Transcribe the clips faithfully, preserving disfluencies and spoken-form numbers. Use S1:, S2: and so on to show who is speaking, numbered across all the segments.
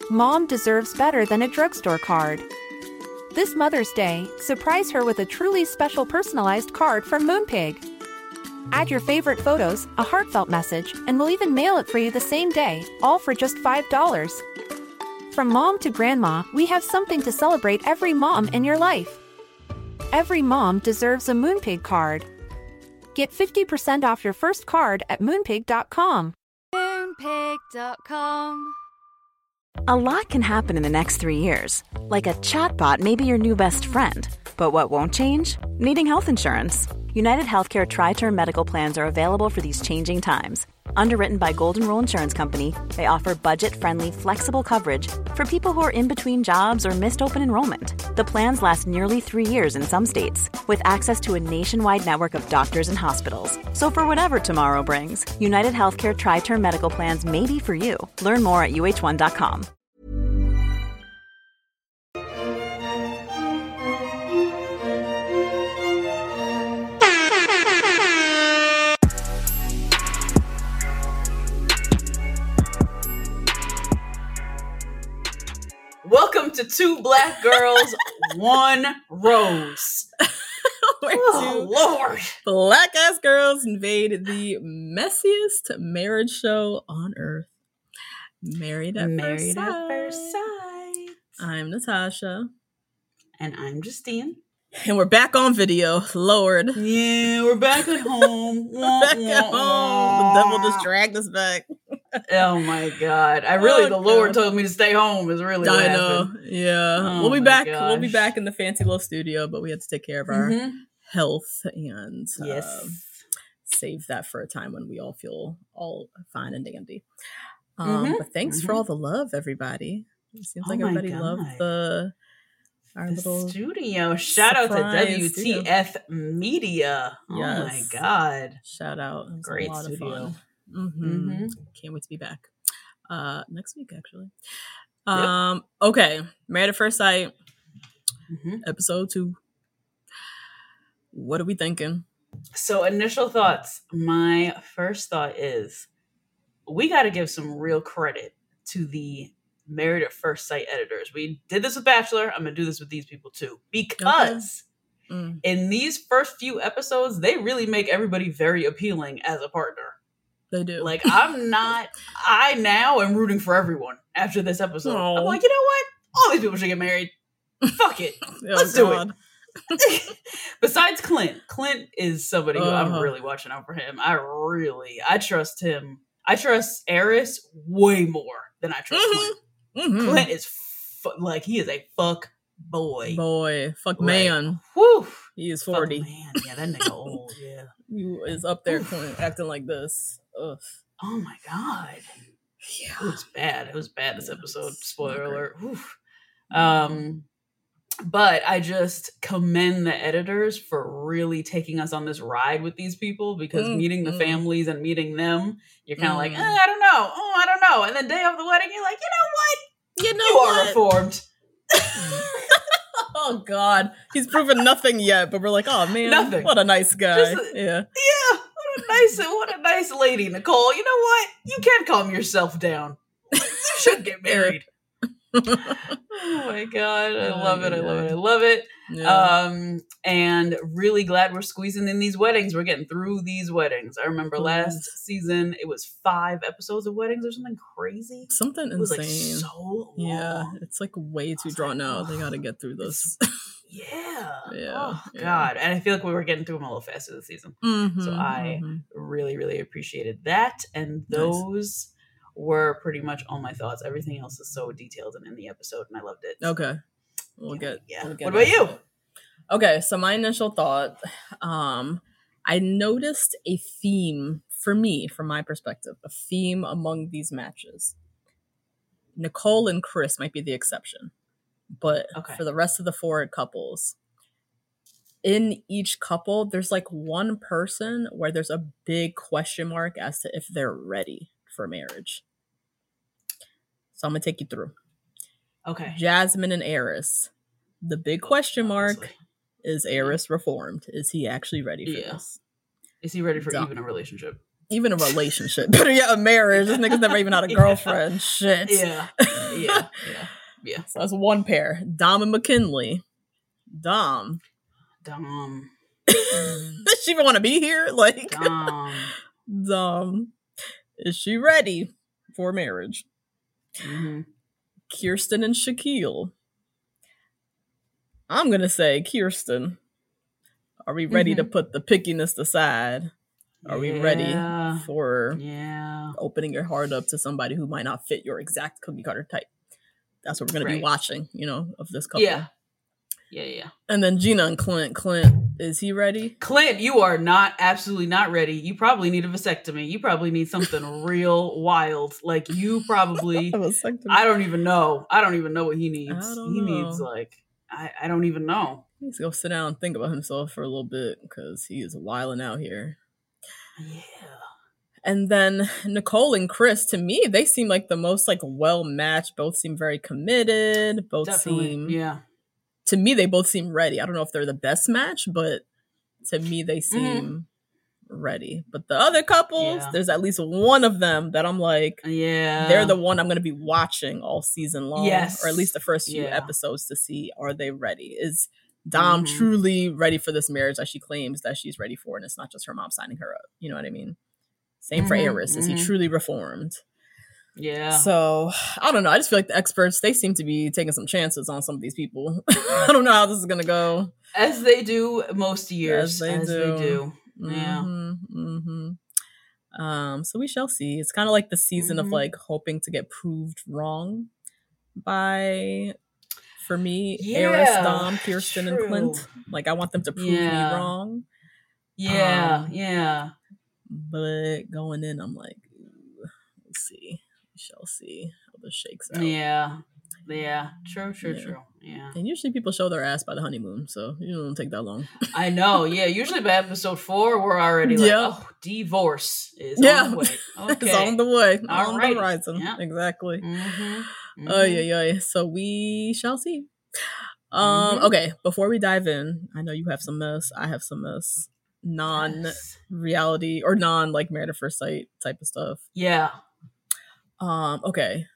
S1: Mom deserves better than a drugstore card. This Mother's Day, surprise her with a truly special personalized card from Moonpig. Add your favorite photos, a heartfelt message, and we'll even mail it for you the same day, all for just five dollars. From mom to grandma, we have something to celebrate every mom in your life. Every mom deserves a Moonpig card. Get fifty percent off your first card at moonpig dot com.
S2: moonpig dot com.
S3: A lot can happen in the next three years. Like a chatbot may be your new best friend. But what won't change? Needing health insurance. United Healthcare Tri-Term Medical Plans are available for these changing times. Underwritten by Golden Rule Insurance Company, they offer budget-friendly, flexible coverage for people who are in between jobs or missed open enrollment. The plans last nearly three years in some states, with access to a nationwide network of doctors and hospitals. So for whatever tomorrow brings, United Healthcare Tri-Term Medical Plans may be for you. Learn more at U H one dot com.
S4: Welcome to Two Black Girls, One Rose. Oh, Lord.
S5: Black ass girls invade the messiest marriage show on earth. Married at
S4: Married
S5: First Sight.
S4: at First Sight.
S5: I'm Natasha.
S4: And I'm Justine.
S5: And we're back on video. Lord.
S4: Yeah, we're back at home.
S5: We're back at home. The devil just dragged us back.
S4: Oh my God. I really,
S5: Oh,
S4: the Lord
S5: God.
S4: told me to stay home is really what
S5: I know.
S4: happened.
S5: Yeah.
S4: Oh
S5: we'll be
S4: my
S5: back.
S4: gosh.
S5: We'll be back in the fancy little studio, but we had to take care of our
S4: Mhm.
S5: health and
S4: Yes.
S5: uh, save that for a time when we all feel all fine and dandy. Um,
S4: Mhm.
S5: But thanks for
S4: Mhm.
S5: all the love, everybody. It seems
S4: Oh
S5: like
S4: my
S5: everybody
S4: God.
S5: loved the our
S4: The
S5: little
S4: studio. Shout out to
S5: surprise
S4: W T F Media. Oh my
S5: Yes.
S4: God.
S5: shout out. It was
S4: Great
S5: a lot
S4: studio.
S5: of fun. Mm-hmm.
S4: Mhm.
S5: Can't wait to be back. Uh, next week, actually. Um, okay. Married at First Sight,
S4: Mhm.
S5: episode two. What are we thinking?
S4: So, initial thoughts. My first thought is we got to give some real credit to the Married at First Sight editors. We did this with Bachelor. I'm going to do this with these people too. Because
S5: Mm.
S4: in these first few episodes, they really make everybody very appealing as a partner.
S5: They do.
S4: Like, I'm not, I now am rooting for everyone after this episode.
S5: Aw.
S4: I'm like, you know what? All these people should get married. Fuck it.
S5: Oh,
S4: Let's do it.
S5: God.
S4: Besides Clint, Clint is somebody who I'm
S5: Uh-huh.
S4: really watching out for him. I really, I trust him. I trust Eris way more than I trust
S5: Mhm.
S4: Clint.
S5: Mhm.
S4: Clint is fu- like he is a fuck boy.
S5: Boy, fuck
S4: Like,
S5: man.
S4: Whew.
S5: He is
S4: Fuck
S5: forty.
S4: man. Yeah, that nigga old. Yeah.
S5: He is up there Clint, acting like this. Ugh.
S4: Oh my god.
S5: Yeah.
S4: It was bad. It was bad this
S5: Yeah,
S4: episode.
S5: it's
S4: Spoiler
S5: not great.
S4: alert. Whew. Um, but I just commend the editors for really taking us on this ride with these people because
S5: Mm,
S4: meeting the
S5: mm.
S4: families and meeting them, you're kind of like,
S5: Mm.
S4: eh, I don't know. Oh, I don't know. And then day of the wedding, you're like, you know what?
S5: You know
S4: You are
S5: what?
S4: reformed.
S5: Oh God, he's proven nothing yet, but we're like, oh man,
S4: Nothing.
S5: what a nice guy.
S4: Just a-
S5: yeah,
S4: Yeah, what a nice, what a nice lady, Nicole. You know what? You can calm yourself down. You should get married. Oh my god, I
S5: Oh
S4: love
S5: my
S4: it. I love it. I
S5: God.
S4: love it.
S5: yeah.
S4: Um, and really glad we're squeezing in these weddings. We're getting through these weddings. I remember last
S5: Yes.
S4: season it was five episodes of weddings or something crazy.
S5: Something
S4: It was like
S5: insane.
S4: so long.
S5: yeah, it's like way too
S4: was
S5: drawn
S4: like,
S5: out. They
S4: oh,
S5: got to get through this.
S4: Yeah.
S5: Yeah,
S4: Oh
S5: yeah.
S4: god. And I feel like we were getting through them a little faster this season.
S5: Mhm,
S4: So I
S5: mhm.
S4: really, really appreciated that. And
S5: Nice.
S4: those were pretty much all my thoughts. Everything else is so detailed and in the episode, and I loved it.
S5: Okay, we'll
S4: Yeah,
S5: get.
S4: yeah.
S5: we'll get
S4: What about
S5: into
S4: you?
S5: it. Okay, so my initial thought, um, I noticed a theme for me, from my perspective, a theme among these matches. Nicole and Chris might be the exception, but
S4: Okay.
S5: for the rest of the four couples, in each couple, there's like one person where there's a big question mark as to if they're ready for marriage. So I'm gonna take you through.
S4: Okay.
S5: Jasmine and Eris. The big question mark
S4: Obviously.
S5: is Eris reformed? Is he actually ready for
S4: Yeah.
S5: this?
S4: Is he ready for
S5: Done.
S4: even a relationship?
S5: Even a relationship. Better yet, a marriage. This nigga's never even had a girlfriend.
S4: Yeah.
S5: Shit.
S4: Yeah. Yeah. Yeah. Yeah.
S5: So that's one pair. Dom and McKinley. Dom.
S4: Dom.
S5: Does she even want to be here? Like,
S4: Dom.
S5: Dom. Is she ready for marriage?
S4: Mm-hmm.
S5: Kirsten and Shaquille. I'm going to say Kirsten. Are we ready
S4: Mm-hmm.
S5: to put the pickiness aside? Are we ready
S4: Yeah.
S5: for
S4: Yeah.
S5: opening your heart up to somebody who might not fit your exact cookie cutter type? That's what we're going to be
S4: Right.
S5: watching, you know, of this couple.
S4: Yeah. Yeah, yeah.
S5: And then Gina and Clint. Clint, is he ready?
S4: Clint, you are not absolutely not ready. You probably need a vasectomy. You probably need something real wild. Like you probably
S5: A vasectomy.
S4: I don't even know. I don't even know what he needs.
S5: I don't
S4: He
S5: know.
S4: needs like I, I don't even know.
S5: He needs to go sit down and think about himself for a little bit because he is wilding out here.
S4: Yeah.
S5: And then Nicole and Chris, to me, they seem like the most like well matched. Both seem very committed. Both
S4: Definitely.
S5: seem
S4: Yeah.
S5: to me, they both seem ready. I don't know if they're the best match, but to me, they
S4: Mm-hmm.
S5: seem ready. But the other couples,
S4: Yeah.
S5: there's at least one of them that I'm like,
S4: Yeah.
S5: they're the one I'm going to be watching all season long,
S4: Yes.
S5: or at least the first few
S4: Yeah.
S5: episodes to see, are they ready? Is Dom
S4: Mhm.
S5: truly ready for this marriage that she claims that she's ready for? And it's not just her mom signing her up. You know what I mean? Same for
S4: Mhm,
S5: Eris. Is he
S4: mhm.
S5: truly reformed?
S4: Yeah.
S5: So I don't know. I just feel like the experts, they seem to be taking some chances on some of these people. I don't know how this is going to go.
S4: As they do most years.
S5: As they
S4: As
S5: do.
S4: they do. Yeah.
S5: Mm-hmm, mm-hmm. Um, so we shall see. It's kind of like the season
S4: Mhm.
S5: of like hoping to get proved wrong by, for me, Eris,
S4: Yeah,
S5: Dom, Kirsten, and Clint.
S4: true.
S5: Like I want them to prove
S4: Yeah.
S5: me wrong.
S4: Yeah.
S5: Um,
S4: yeah.
S5: But going in, I'm like, ooh, we'll see. We shall see how this shakes out.
S4: Yeah. Yeah. True, true,
S5: Yeah.
S4: true. Yeah.
S5: And usually people show their ass by the honeymoon, so it don't take that long.
S4: I know. Yeah. Usually by episode four, we're already like,
S5: Yeah.
S4: oh, divorce is
S5: Yeah.
S4: on the way. Okay.
S5: It's on the way. On
S4: Alrighty.
S5: the horizon.
S4: Yeah.
S5: Exactly.
S4: Mm-hmm.
S5: Oh, yeah, yeah. So we shall see. Um,
S4: Mhm.
S5: Okay, before we dive in, I know you have some mess. I have some mess. Non-reality or non like Married at First Sight type of stuff.
S4: Yeah.
S5: Um, okay.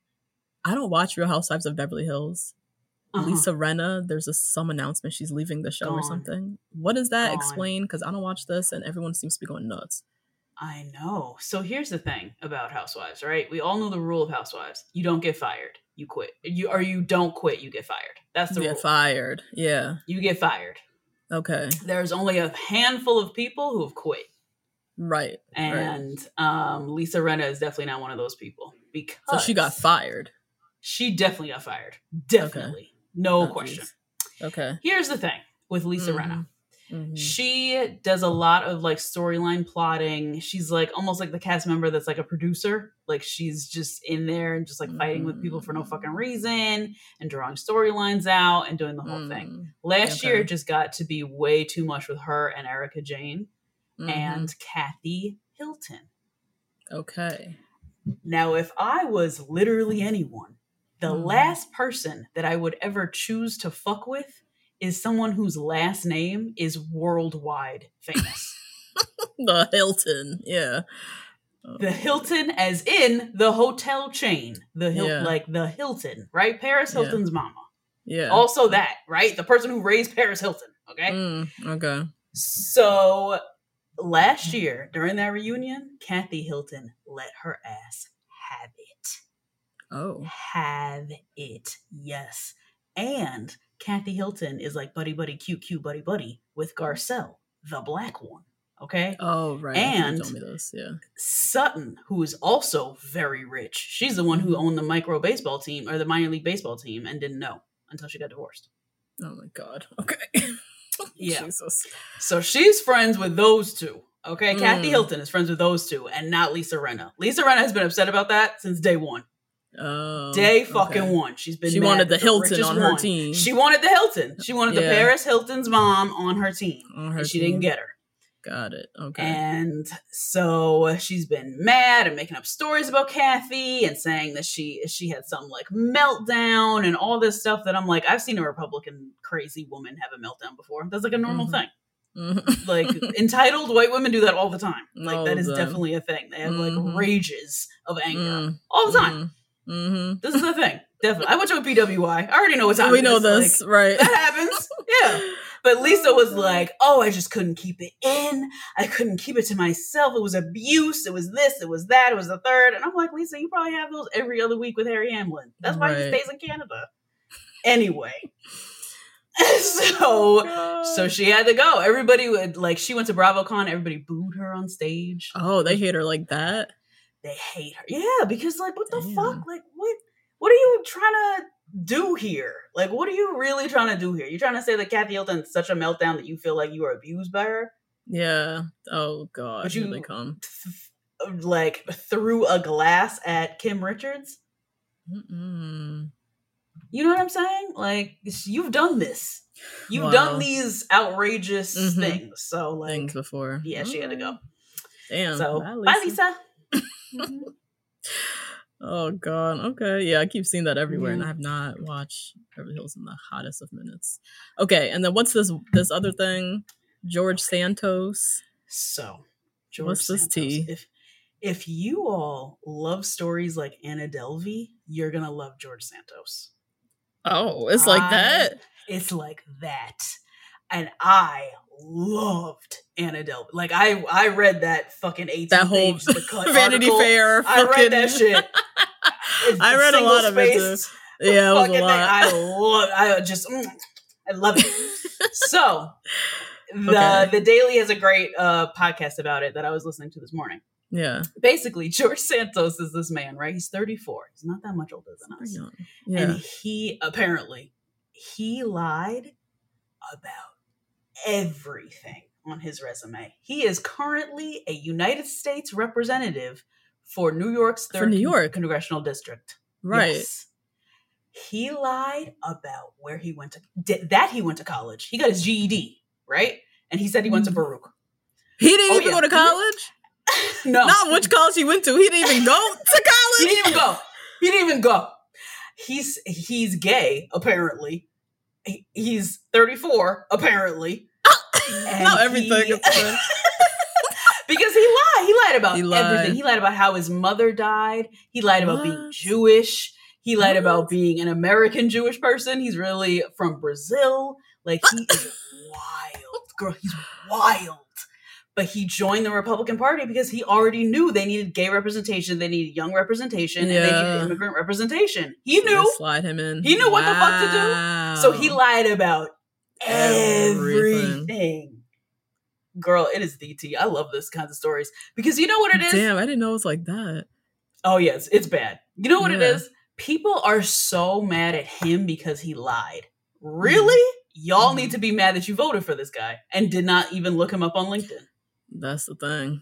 S5: I don't watch Real Housewives of Beverly Hills.
S4: Uh-huh.
S5: Lisa Renna, there's a, some announcement she's leaving the show or
S4: Gone.
S5: something. What is that?
S4: Gone.
S5: Explain, because I don't watch this and everyone seems to be going nuts.
S4: I know. So here's the thing about Housewives, right? We all know the rule of Housewives. You don't get fired. You quit. You or you don't quit, you get fired. That's the
S5: Get
S4: rule.
S5: fired. Yeah.
S4: You get fired.
S5: Okay.
S4: There's only a handful of people who have quit.
S5: Right. right.
S4: And um, Lisa Renna is definitely not one of those people. Because
S5: So she got fired.
S4: She definitely got fired. Definitely. No
S5: Oh,
S4: question.
S5: geez. Okay.
S4: Here's the thing with Lisa
S5: Mhm.
S4: Renna.
S5: Mhm.
S4: She does a lot of like storyline plotting. She's like almost like the cast member that's like a producer. Like she's just in there and just like fighting with people for no fucking reason and drawing storylines out and doing the whole thing.
S5: Mm.
S4: Last
S5: Okay.
S4: year it just got to be way too much with her and Erica Jane
S5: Mhm.
S4: and Kathy Hilton.
S5: Okay.
S4: Now, if I was literally anyone, the
S5: Mhm.
S4: last person that I would ever choose to fuck with is someone whose last name is worldwide famous.
S5: The Hilton. Yeah.
S4: The Hilton, as in the hotel chain. The Hil-
S5: Yeah.
S4: like the Hilton, right? Paris
S5: Yeah.
S4: Hilton's mama.
S5: Yeah.
S4: Also that, right? The person who raised Paris Hilton. Okay.
S5: Mm, okay.
S4: So last year during that reunion, Kathy Hilton let her ass have it.
S5: Oh.
S4: Have it. Yes. And Kathy Hilton is like buddy buddy cute cute buddy buddy with Garcelle, the black one. Okay.
S5: Oh, right. I think you
S4: And
S5: told me this. Yeah.
S4: Sutton, who is also very rich. She's the one who owned the micro baseball team or the minor league baseball team and didn't know until she got divorced.
S5: Oh my God. Okay.
S4: Yeah.
S5: Jesus.
S4: So she's friends with those two. Okay. Kathy
S5: Mm.
S4: Hilton is friends with those two and not Lisa Renna. Lisa Renna has been upset about that since day one.
S5: Oh.
S4: Day fucking
S5: okay.
S4: one. She's been
S5: She
S4: mad
S5: wanted
S4: that
S5: the Hilton
S4: richest
S5: on her
S4: one.
S5: team.
S4: She wanted the Hilton. She wanted the
S5: Yeah.
S4: Paris Hilton's mom on her team.
S5: On her
S4: and she
S5: team.
S4: didn't get her.
S5: Got it. Okay.
S4: And so she's been mad and making up stories about Kathy and saying that she she had some like meltdown and all this stuff that I'm like, I've seen a Republican crazy woman have a meltdown before. That's like a normal
S5: Mhm.
S4: thing.
S5: Mhm.
S4: Like entitled white women do that all the time. Like
S5: All
S4: that
S5: the
S4: is
S5: time.
S4: definitely a thing. They have
S5: Mhm.
S4: like rages of anger
S5: Mm.
S4: all the time.
S5: Mm-hmm.
S4: This is the thing. Definitely. I went to a P W I. I already know what time
S5: We
S4: it
S5: know
S4: is.
S5: this,
S4: Like,
S5: right?
S4: that happens. Yeah. But Lisa was like, oh, I just couldn't keep it in. I couldn't keep it to myself. It was abuse. It was this. It was that. It was the third. And I'm like, Lisa, you probably have those every other week with Harry Hamlin. That's why he
S5: Right.
S4: stays in Canada. Anyway. so
S5: God.
S4: so she had to go. Everybody would, like, she went to BravoCon. Everybody booed her on stage.
S5: Oh, they hate her like that?
S4: They hate her. Yeah, because, like, what the
S5: Damn.
S4: fuck? Like, what What are you trying to do here? Like, what are you really trying to do here? You're trying to say that Kathy Hilton's such a meltdown that you feel like you were abused by her?
S5: Yeah. Oh, God.
S4: But
S5: Here
S4: you-
S5: they come.
S4: Th- like, threw a glass at Kim Richards?
S5: Mm-mm.
S4: You know what I'm saying? Like, you've done this. You've
S5: Wow.
S4: done these outrageous
S5: Mhm.
S4: things. So, like,
S5: Things before.
S4: yeah, she had to go.
S5: Damn.
S4: So,
S5: Bye,
S4: bye, Lisa.
S5: Oh, God. Okay. Yeah, I keep seeing that everywhere, and
S4: Yeah.
S5: I have not watched Beverly Hills in the hottest of minutes. Okay, and then what's this this other thing? George Santos.
S4: So, George
S5: What's this
S4: Santos,
S5: tea?
S4: If if you all love stories like Anna Delvey, you're gonna love George Santos.
S5: Oh, it's like
S4: I-
S5: that?
S4: It's like that, and I loved Anna Delvey. Like I, I read that fucking eighteen
S5: That whole
S4: page the cut
S5: Vanity
S4: article.
S5: Fair.
S4: I read that
S5: fucking-
S4: shit. It's
S5: I read a lot of it, too.
S4: single-spaced
S5: Yeah, it was
S4: fucking
S5: a
S4: thing.
S5: lot.
S4: I love. I just, mm, I love it. So, the
S5: Okay.
S4: the Daily has a great uh, podcast about it that I was listening to this morning.
S5: Yeah.
S4: Basically, George Santos is this man, right? He's thirty-four. He's not that much older than us.
S5: Young.
S4: And
S5: Yeah.
S4: he apparently he lied about everything on his resume. He is currently a United States representative for New York's
S5: For
S4: third
S5: New York.
S4: congressional district.
S5: Right.
S4: Yes. He lied about where he went to did, that he went to college. He got his G E D, right? And he said he went to
S5: Mm.
S4: Baruch.
S5: He didn't
S4: Oh,
S5: even
S4: yeah.
S5: go to college?
S4: No.
S5: Not which college he went to. He didn't even go to
S4: He
S5: college.
S4: didn't even go. He didn't even go. He's he's gay, apparently. He- He's thirty-four, apparently. And
S5: Not everything.
S4: he-
S5: is good.
S4: because he lied. He lied about
S5: He lied.
S4: everything. He lied about how his mother died. He lied about being
S5: What?
S4: Jewish. He lied
S5: What?
S4: about being an American Jewish person. He's really from Brazil. Like, he is wild. Girl, he's wild. But he joined the Republican Party because he already knew they needed gay representation, they needed young representation, and they
S5: Yeah.
S4: needed immigrant representation. He
S5: They
S4: knew.
S5: slide him in.
S4: He knew what the fuck to do.
S5: Wow.
S4: So he lied about everything.
S5: Everything.
S4: Girl, it is the tea. I love this kinds of stories because you know what it is?
S5: Damn, I didn't know it was like that.
S4: Oh, yes, it's bad. You know what it
S5: Yeah.
S4: is? People are so mad at him because he lied. Really? Y'all
S5: Mhm.
S4: need to be mad that you voted for this guy and did not even look him up on LinkedIn.
S5: That's the thing.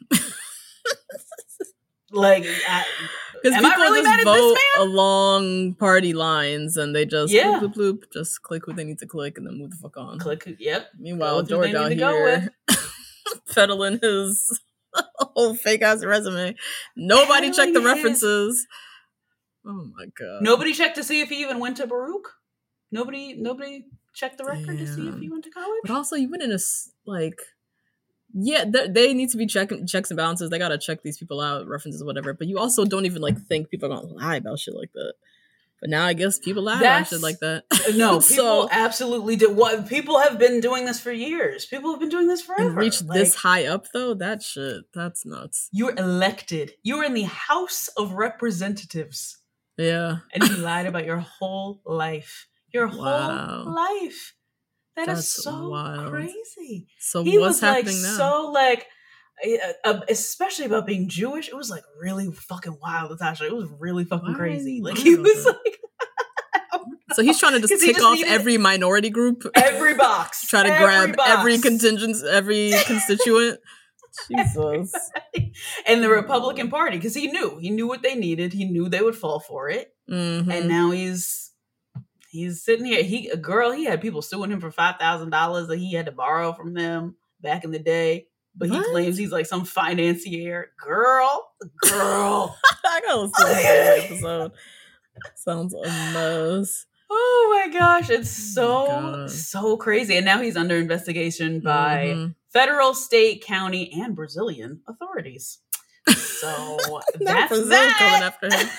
S4: Like, I,
S5: Because
S4: Am I
S5: people
S4: really mad
S5: just
S4: at this
S5: vote
S4: man?
S5: along party lines and they just
S4: Yeah.
S5: bloop, bloop, bloop, just click what they need to click and then move the fuck on.
S4: click, yep.
S5: Meanwhile,
S4: Go with who
S5: George
S4: they
S5: out
S4: need to go
S5: here peddling his whole fake ass resume. Nobody checked the
S4: Peddling his-
S5: references. Oh my god.
S4: Nobody checked to see if he even went to Baruch. Nobody, nobody checked the record to see if he
S5: Damn.
S4: went to college.
S5: But also, you went in a s- like, yeah, th- they need to be checking checks and balances. They gotta check these people out, references, whatever. But you also don't even like think people are gonna lie about shit like that. But now I guess people lie about
S4: That's-
S5: shit like that.
S4: No, people
S5: So-
S4: absolutely do. What people have been doing this for years. People have been doing this forever.
S5: And reach
S4: Like,
S5: this high up though, that shit, that's nuts.
S4: You're elected. You're in the House of Representatives,
S5: Yeah.
S4: and you lied about your whole life. Your
S5: Wow.
S4: whole life. That is
S5: That's
S4: so
S5: wild.
S4: crazy.
S5: So
S4: He
S5: what's
S4: was like
S5: happening now?
S4: so like, uh, uh, especially about being Jewish. It was like really fucking wild, Natasha. It was really fucking
S5: Why
S4: crazy.
S5: are
S4: Like
S5: you
S4: he
S5: lying
S4: was
S5: about
S4: like
S5: So he's trying to just
S4: 'Cause he
S5: tick
S4: just
S5: off
S4: needed-
S5: every minority group,
S4: every box.
S5: try to
S4: every
S5: grab
S4: box.
S5: every contingent, every constituent. Jesus.
S4: And the Republican Party, because he knew he knew what they needed. He knew they would fall for it,
S5: Mhm.
S4: and now he's he's sitting here. He a girl. He had people suing him for five thousand dollars that he had to borrow from them back in the day. But he
S5: What?
S4: claims he's like some financier. Girl, girl.
S5: I gotta listen to this episode. Sounds a mess.
S4: Oh my gosh, it's
S5: Oh
S4: so
S5: my God.
S4: so crazy. And now he's under investigation by
S5: Mhm.
S4: federal, state, county, and Brazilian authorities. So that's
S5: Brazil
S4: that.
S5: coming after him.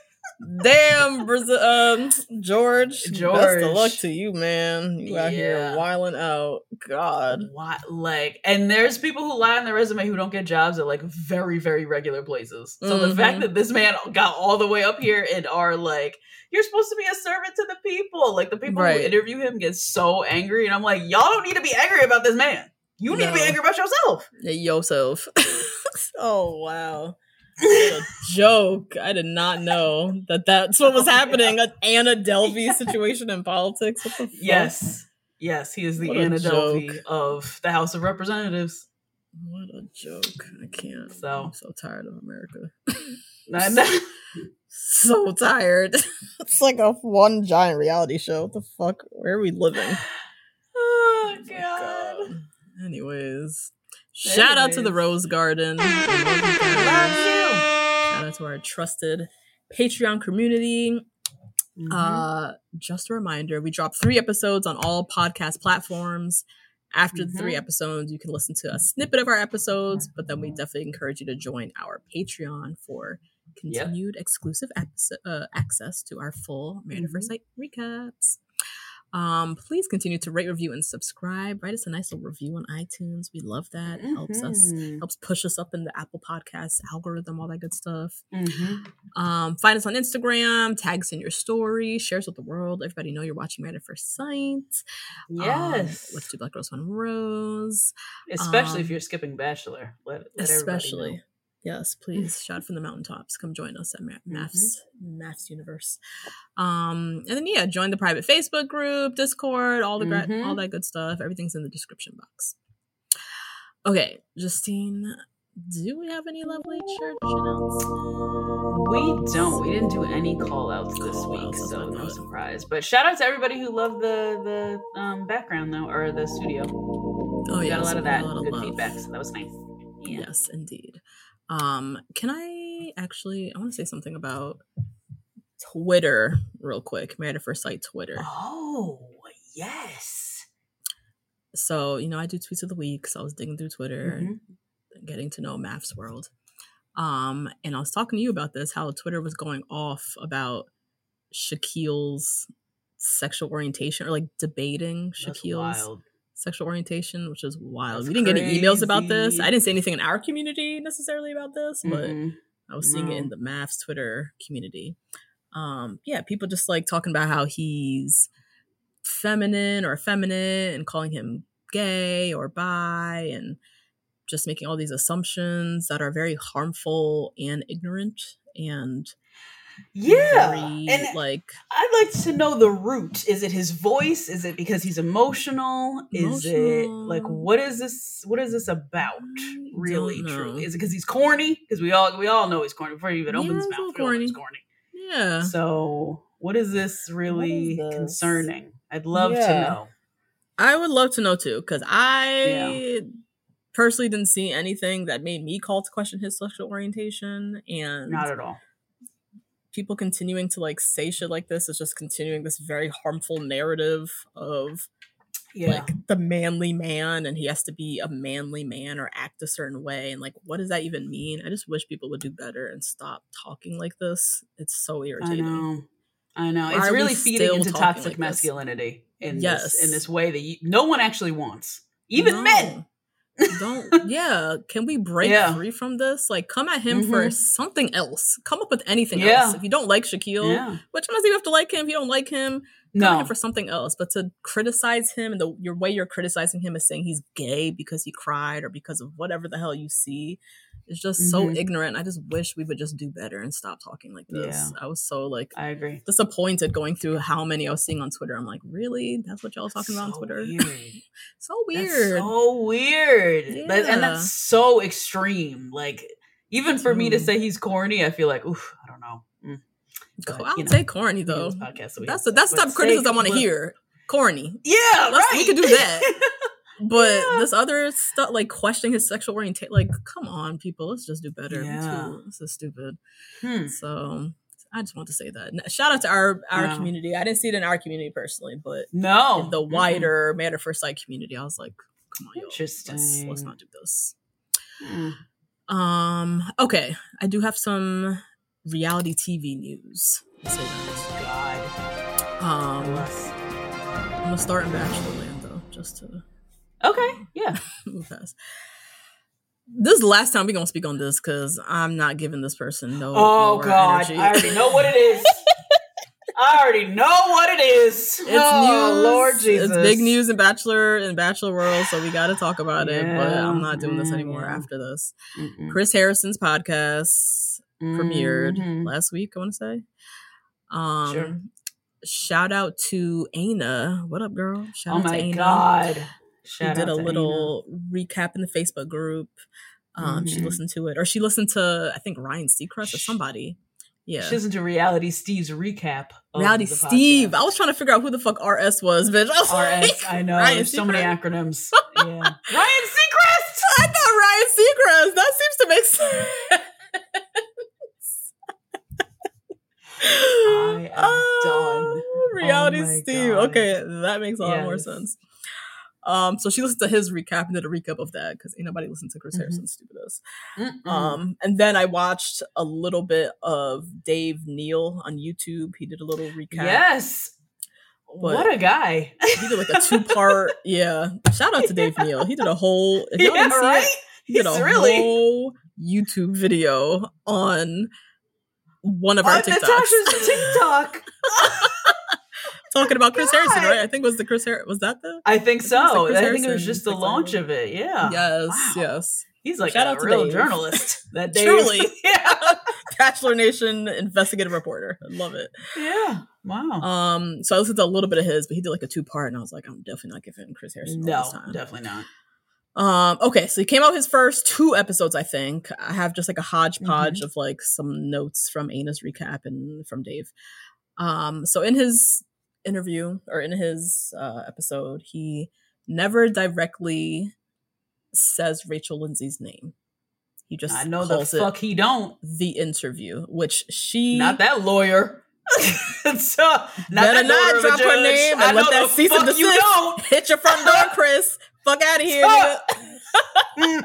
S5: Damn, Brazil, um, George.
S4: George.
S5: Best of luck to you, man. You out here
S4: Yeah.
S5: wilding out. God.
S4: Why, like, and there's people who lie on their resume who don't get jobs at like very, very regular places. So
S5: Mhm.
S4: the fact that this man got all the way up here and are like, you're supposed to be a servant to the people. Like the people
S5: Right.
S4: who interview him get so angry, and I'm like, y'all don't need to be angry about this man. You need
S5: No.
S4: to be angry about yourself.
S5: Yeah, yourself. Oh, wow. What a joke. I did not know that that's what was happening. An Anna Delvey situation in politics. What the fuck?
S4: Yes. Yes, he is the
S5: What a
S4: Anna Delvey
S5: joke.
S4: of the House of Representatives.
S5: What a joke. I can't.
S4: So-
S5: I'm so tired of America.
S4: I know.
S5: So tired. It's like a one giant reality show. What the fuck? Where are we living?
S4: Oh,
S5: Oh,
S4: God.
S5: Anyways. Shout out to the
S4: Anyways.
S5: Rose Garden.
S4: Love you.
S5: Shout out to our trusted Patreon community.
S4: Mhm.
S5: Uh, just a reminder, we drop three episodes on all podcast platforms. After the three
S4: Mhm.
S5: episodes, you can listen to a snippet of our episodes, but then we definitely encourage you to join our Patreon for
S4: Yep.
S5: continued exclusive episode, uh, access to our full Married at First Sight recaps. Um, please continue to rate, review, and subscribe. Write us a nice little review on iTunes. We love that. It helps us,
S4: Mhm.
S5: helps push us up in the Apple Podcasts algorithm, all that good stuff.
S4: Mhm.
S5: Um, find us on Instagram, tag us in your story, share us with the world. Everybody know you're watching Married at First Sight.
S4: Yes.
S5: Um, with Two Black Girls, One Rose.
S4: Especially if
S5: um,
S4: you're skipping Bachelor. Let, let everybody
S5: Especially.
S4: know.
S5: Yes, please. Shout from the mountaintops. Come join us at Ma-
S4: Mm-hmm.
S5: Maths Maths Universe. Um, and then yeah, join the private Facebook group, Discord, all the gra-
S4: Mhm.
S5: all that good stuff. Everything's in the description box. Okay, Justine, do we have any lovely church announcements?
S4: We don't. We didn't do any call outs this
S5: Call
S4: week,
S5: outs, that's
S4: so
S5: what I
S4: no
S5: thought.
S4: surprise. But shout out to everybody who loved the the um, background though, or the studio.
S5: Oh
S4: We
S5: yeah,
S4: got a lot
S5: so
S4: of
S5: we got
S4: that
S5: a lot of
S4: good
S5: love.
S4: feedback, so that was nice. Yeah.
S5: Yes, indeed. Um, can I actually? I want to say something about Twitter real quick. Married at First Sight Twitter.
S4: Oh yes.
S5: So you know, I do tweets of the week. So I was digging through Twitter,
S4: Mhm.
S5: and getting to know Math's world. Um, and I was talking to you about this. How Twitter was going off about Shaquille's sexual orientation, or like debating
S4: That's
S5: Shaquille's
S4: wild.
S5: sexual orientation, which is wild.
S4: That's
S5: We didn't get any emails about this.
S4: crazy.
S5: I didn't say anything in our community necessarily about this, but
S4: Mm-mm.
S5: I was seeing it in
S4: No.
S5: the Maths Twitter community. Um, yeah, people just like talking about how he's feminine or effeminate and calling him gay or bi and just making all these assumptions that are very harmful and ignorant and
S4: Yeah,
S5: very,
S4: and
S5: like
S4: I'd like to know the root. Is it his voice? Is it because he's emotional? Is it like
S5: Emotional.
S4: what is this? What is this about?
S5: I
S4: Really,
S5: don't know.
S4: truly, is it because he's corny? Because we all we all know he's corny before he even
S5: Yeah,
S4: opens his
S5: he's a
S4: mouth.
S5: little
S4: We all know he's
S5: corny.
S4: corny.
S5: yeah.
S4: So, what is this really
S5: this?
S4: concerning? I'd love to
S5: Yeah.
S4: know.
S5: I would love to know too, because I
S4: Yeah.
S5: personally didn't see anything that made me call to question his sexual orientation, and
S4: Not at all.
S5: people continuing to like say shit like this is just continuing this very harmful narrative of
S4: Yeah,
S5: like the manly man, and he has to be a manly man or act a certain way, and like what does that even mean? I just wish people would do better and stop talking like this. It's so
S4: I
S5: irritating.
S4: know. I know.
S5: Why
S4: It's
S5: are we
S4: really feeding
S5: still
S4: into
S5: talking
S4: toxic
S5: like this?
S4: masculinity in
S5: Yes.
S4: this in this way that you, no one actually wants, even
S5: No.
S4: men.
S5: Don't yeah. Can we break
S4: Yeah.
S5: free from this? Like, come at him
S4: Mhm.
S5: for something else. Come up with anything
S4: Yeah.
S5: else. If you don't like Shaquille,
S4: Yeah.
S5: which I'm not saying you have to like him. If you don't like him, come at
S4: No.
S5: him for something else. But to criticize him and the your way you're criticizing him is saying he's gay because he cried or because of whatever the hell you see is just so
S4: Mhm.
S5: ignorant. I just wish we would just do better and stop talking like this.
S4: Yeah.
S5: I was so like
S4: I agree.
S5: disappointed going through how many I was seeing on Twitter. I'm like, really? That's what y'all are talking about on
S4: So
S5: Twitter?
S4: weird.
S5: So weird.
S4: That's so weird. That-
S5: Yeah.
S4: and that's so extreme. Like, even for me to
S5: Dude.
S4: say he's corny, I feel like, oof, I don't know. Mm. But,
S5: I'll
S4: you know,
S5: say corny
S4: we do
S5: though.
S4: this podcast, so we
S5: That's
S4: have
S5: the, that's
S4: to-
S5: the type
S4: but
S5: of criticism
S4: say-
S5: I want to
S4: but-
S5: hear. Corny.
S4: Yeah,
S5: Let's-
S4: right.
S5: we could do that. But
S4: Yeah.
S5: this other stuff, like questioning his sexual orientation, like, come on, people, let's just do better.
S4: Yeah.
S5: Too. This is stupid.
S4: Hmm.
S5: So I just want to say that. N- Shout out to our our
S4: Yeah.
S5: community. I didn't see it in our community personally, but
S4: No.
S5: in the
S4: Mm-mm.
S5: wider Married at First Sight community, I was like, come on, yo.
S4: Interesting.
S5: Let's, let's not do this.
S4: Mm.
S5: Um. Okay, I do have some reality T V news. Let's say that.
S4: God.
S5: Um,
S4: Bless.
S5: I'm gonna start in Bachelorland though, just to
S4: Okay. Yeah.
S5: move fast. This is the last time we're gonna speak on this because I'm not giving this person no.
S4: Oh
S5: more
S4: God!
S5: energy.
S4: I already know what it is. I already know what it is.
S5: It's
S4: oh,
S5: news.
S4: Lord Jesus.
S5: It's big news in Bachelor in Bachelor world, so we got to talk about it. But
S4: Yeah,
S5: I'm not doing this
S4: yeah,
S5: anymore
S4: yeah.
S5: after this.
S4: Mm-mm.
S5: Chris Harrison's podcast premiered
S4: Mhm.
S5: last week, I want to say. Um,
S4: Sure.
S5: Shout out to Aina. What up, girl? Shout
S4: Oh
S5: out to
S4: my
S5: Aina.
S4: God!
S5: She
S4: Shout
S5: did
S4: out
S5: a
S4: to
S5: little recap in the Facebook group. Um, She
S4: Mhm.
S5: listened to it, or she listened to I think Ryan Seacrest or
S4: Sh-
S5: somebody. Yeah,
S4: She listened to Reality Steve's recap. Of
S5: Reality
S4: the
S5: Steve.
S4: podcast.
S5: I was trying to figure out who the fuck R S was, bitch. I was
S4: R S.
S5: like,
S4: I know.
S5: Ryan
S4: There's so many
S5: Seacrest?
S4: acronyms. Yeah. Ryan Seacrest.
S5: I thought Ryan Seacrest. That seems to make sense.
S4: I am done.
S5: Reality
S4: Oh my
S5: Steve.
S4: God.
S5: Okay, that makes a lot more
S4: Yes.
S5: sense. Um, so she listened to his recap and did a recap of that because ain't nobody listened to Chris
S4: Mhm.
S5: Harrison's stupid ass.
S4: Mm-mm.
S5: Um, and then I watched a little bit of Dave Neal on YouTube. He did a little recap.
S4: Yes. What a guy.
S5: He did like a two part. Yeah. Shout out to Dave Neal. He did a whole. If y'all
S4: Yeah,
S5: didn't see
S4: right?
S5: it, he did
S4: He's
S5: a
S4: really-
S5: whole YouTube video on one of our
S4: On
S5: TikToks.
S4: Natasha's TikTok.
S5: Talking about Chris
S4: God.
S5: Harrison, right? I think it was the Chris Harrison. Was that the?
S4: I think
S5: I
S4: so.
S5: think it was the Chris
S4: I think it was
S5: Harrison
S4: just the
S5: TikTok.
S4: launch of it. Yeah.
S5: Yes,
S4: Wow.
S5: yes.
S4: He's like
S5: Shout
S4: a
S5: out to
S4: real
S5: Dave.
S4: journalist. That Dave.
S5: Truly.
S4: yeah.
S5: Bachelor Nation investigative reporter. I love it.
S4: Yeah. Wow.
S5: Um, so I listened to a little bit of his, but he did like a two part, and I was like, I'm definitely not giving Chris Harrison all
S4: no,
S5: this time.
S4: definitely not.
S5: Um, okay, so he came out his first two episodes, I think. I have just like a hodgepodge
S4: Mm-hmm.
S5: of like some notes from Aina's recap and from Dave. Um, so in his interview or in his uh, episode, he never directly says Rachel Lindsay's name. He just
S4: I know the
S5: calls
S4: fuck
S5: it
S4: he don't.
S5: the interview, which she
S4: Not that lawyer. so, not
S5: better
S4: that
S5: not
S4: daughter of a
S5: drop her
S4: judge.
S5: name
S4: I
S5: and let
S4: know
S5: that
S4: the
S5: cease and
S4: fuck you
S5: desist
S4: don't.
S5: hit your front door, Chris. Fuck out of here, nigga.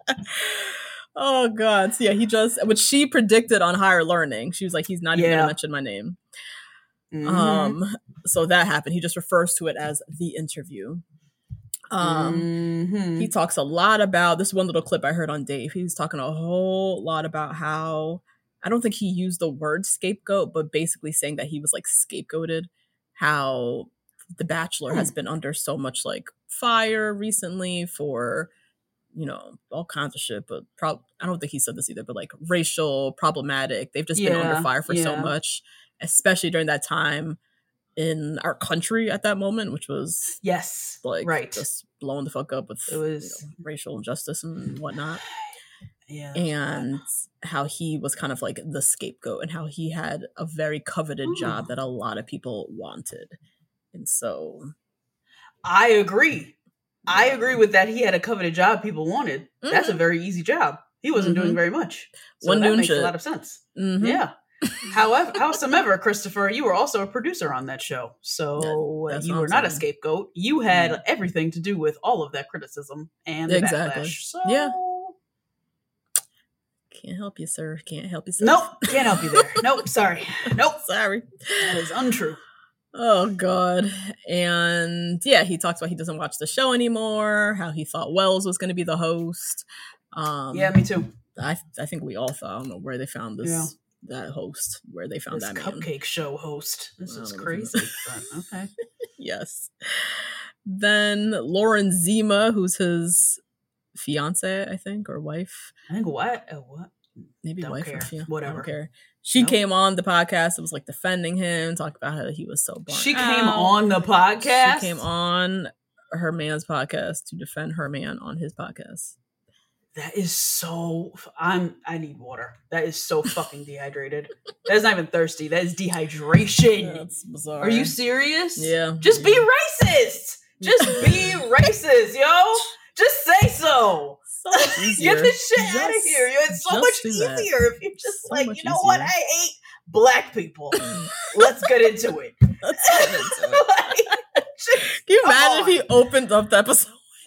S5: Oh god. So yeah, he just which she predicted on Higher Learning. She was like, he's not even
S4: Yeah.
S5: gonna mention my name.
S4: Mhm.
S5: Um so that happened. He just refers to it as the interview. Um
S4: Mhm.
S5: he talks a lot about this one little clip I heard on Dave. He's talking a whole lot about how I don't think he used the word scapegoat, but basically saying that he was like scapegoated, how The Bachelor has been under so much like fire recently for, you know, all kinds of shit, but prob- I don't think he said this either, but like racial, problematic. They've just been
S4: Yeah,
S5: under fire for so
S4: yeah.
S5: much, especially during that time in our country at that moment, which was
S4: Yes.
S5: like
S4: right.
S5: just blowing the fuck up with
S4: It was-
S5: you know, racial injustice and whatnot.
S4: yeah.
S5: And how he was kind of like the scapegoat and how he had a very coveted
S4: Ooh.
S5: job that a lot of people wanted. And so
S4: I agree. I
S5: yeah.
S4: agree with that. He had a coveted job people wanted. That's a very easy job. He wasn't
S5: Mhm.
S4: doing very much. So
S5: Wasn't
S4: that
S5: doing
S4: makes
S5: shit.
S4: a lot of sense.
S5: Mhm.
S4: Yeah. However, howsoever, Christopher, you were also a producer on that show. So
S5: That- that's
S4: you
S5: what
S4: were
S5: I'm
S4: not a
S5: saying.
S4: scapegoat. You had
S5: Mhm.
S4: everything to do with all of that criticism and the
S5: Exactly.
S4: backlash. So
S5: Yeah. Can't help you, sir. Can't help you, sir.
S4: Nope. Can't help you there. Nope. Sorry. Nope.
S5: Sorry.
S4: That is untrue.
S5: Oh god. And yeah, he talks about he doesn't watch the show anymore, how he thought Wells was going to be the host. Um
S4: Yeah, me too.
S5: I I think we all thought. I don't know where they found this
S4: Yeah.
S5: that host, where they found
S4: This
S5: that man.
S4: cupcake show host. This
S5: I
S4: is
S5: don't know
S4: crazy.
S5: if
S4: But okay.
S5: Yes. Then Lauren Zima, who's his fiance, I think, or wife.
S4: I think what? Uh, what?
S5: Maybe
S4: Don't
S5: wife
S4: care.
S5: or fiance.
S4: Whatever.
S5: I don't care. She
S4: Nope.
S5: came on the podcast. It was like defending him, talking about how he was so burnt
S4: She came
S5: out.
S4: on the podcast.
S5: She came on her man's podcast to defend her man on his podcast.
S4: That is so. I'm. I need water. That is so fucking dehydrated. That is not even thirsty. That is dehydration.
S5: That's bizarre.
S4: Are you serious?
S5: Yeah.
S4: Just be racist. Just be racist, yo. Just say so.
S5: So much easier.
S4: Get this shit out of
S5: Just-
S4: here. Yo. It's so
S5: just
S4: much
S5: do
S4: easier
S5: that.
S4: if you just
S5: So
S4: like,
S5: much
S4: you know what?
S5: easier.
S4: I hate black people. Let's get into it.
S5: Let's get into it.
S4: Like, just-
S5: Can you
S4: Come
S5: imagine if he
S4: on.
S5: opened up the episode with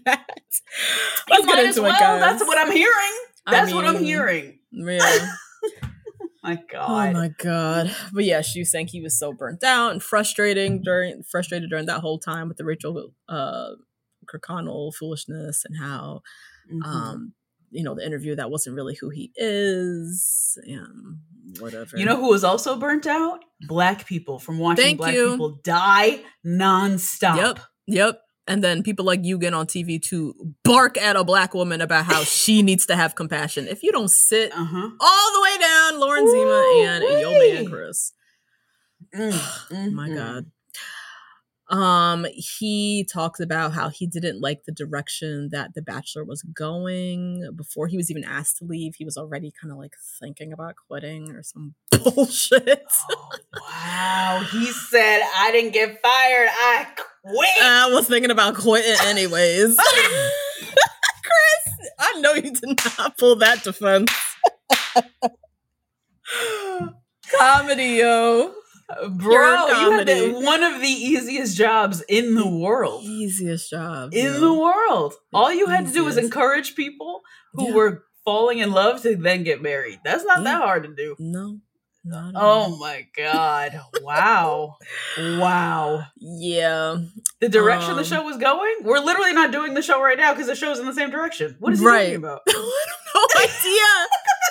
S5: that.
S4: You
S5: Let's get
S4: might as
S5: into
S4: well.
S5: it, guys.
S4: That's what I'm hearing. That's
S5: I
S4: what I'm
S5: mean,
S4: hearing.
S5: Yeah.
S4: My
S5: Oh
S4: God.
S5: my God. But yeah, she was saying he was so burnt out and frustrating during frustrated during that whole time with the Rachel uh Kirkconnell foolishness and how
S4: Mhm.
S5: um you know the interview that wasn't really who he is and whatever.
S4: You know who was also burnt out? Black people from watching
S5: Thank
S4: black
S5: you.
S4: people die nonstop.
S5: Yep. Yep. And then people like you get on T V to bark at a black woman about how she needs to have compassion. If you don't sit
S4: Uh-huh.
S5: all the way down, Lauren Zima and yo man Chris.
S4: Mm, mm,
S5: My
S4: mm.
S5: God. Um, he talked about how he didn't like the direction that The Bachelor was going. Before he was even asked to leave, he was already kind of like thinking about quitting or some bullshit.
S4: Oh, wow. He said, I didn't get fired. I quit.
S5: I was thinking about quitting anyways. Chris, I know you did not pull that defense. Comedy, yo.
S4: Bro,
S5: Pure
S4: you had the,
S5: comedy.
S4: one of the easiest jobs in the world.
S5: Easiest job.
S4: In
S5: yo.
S4: the world. All you had to do was
S5: Easiest.
S4: encourage people who
S5: Yeah.
S4: were falling in love to then get married. That's not
S5: Yeah.
S4: that hard to do.
S5: No. Not at all.
S4: Oh my God. Wow. Wow.
S5: Yeah.
S4: The direction
S5: Um,
S4: the show was going? We're literally not doing the show right now because the show's in the same direction. What is he
S5: Right.
S4: talking about?
S5: no idea.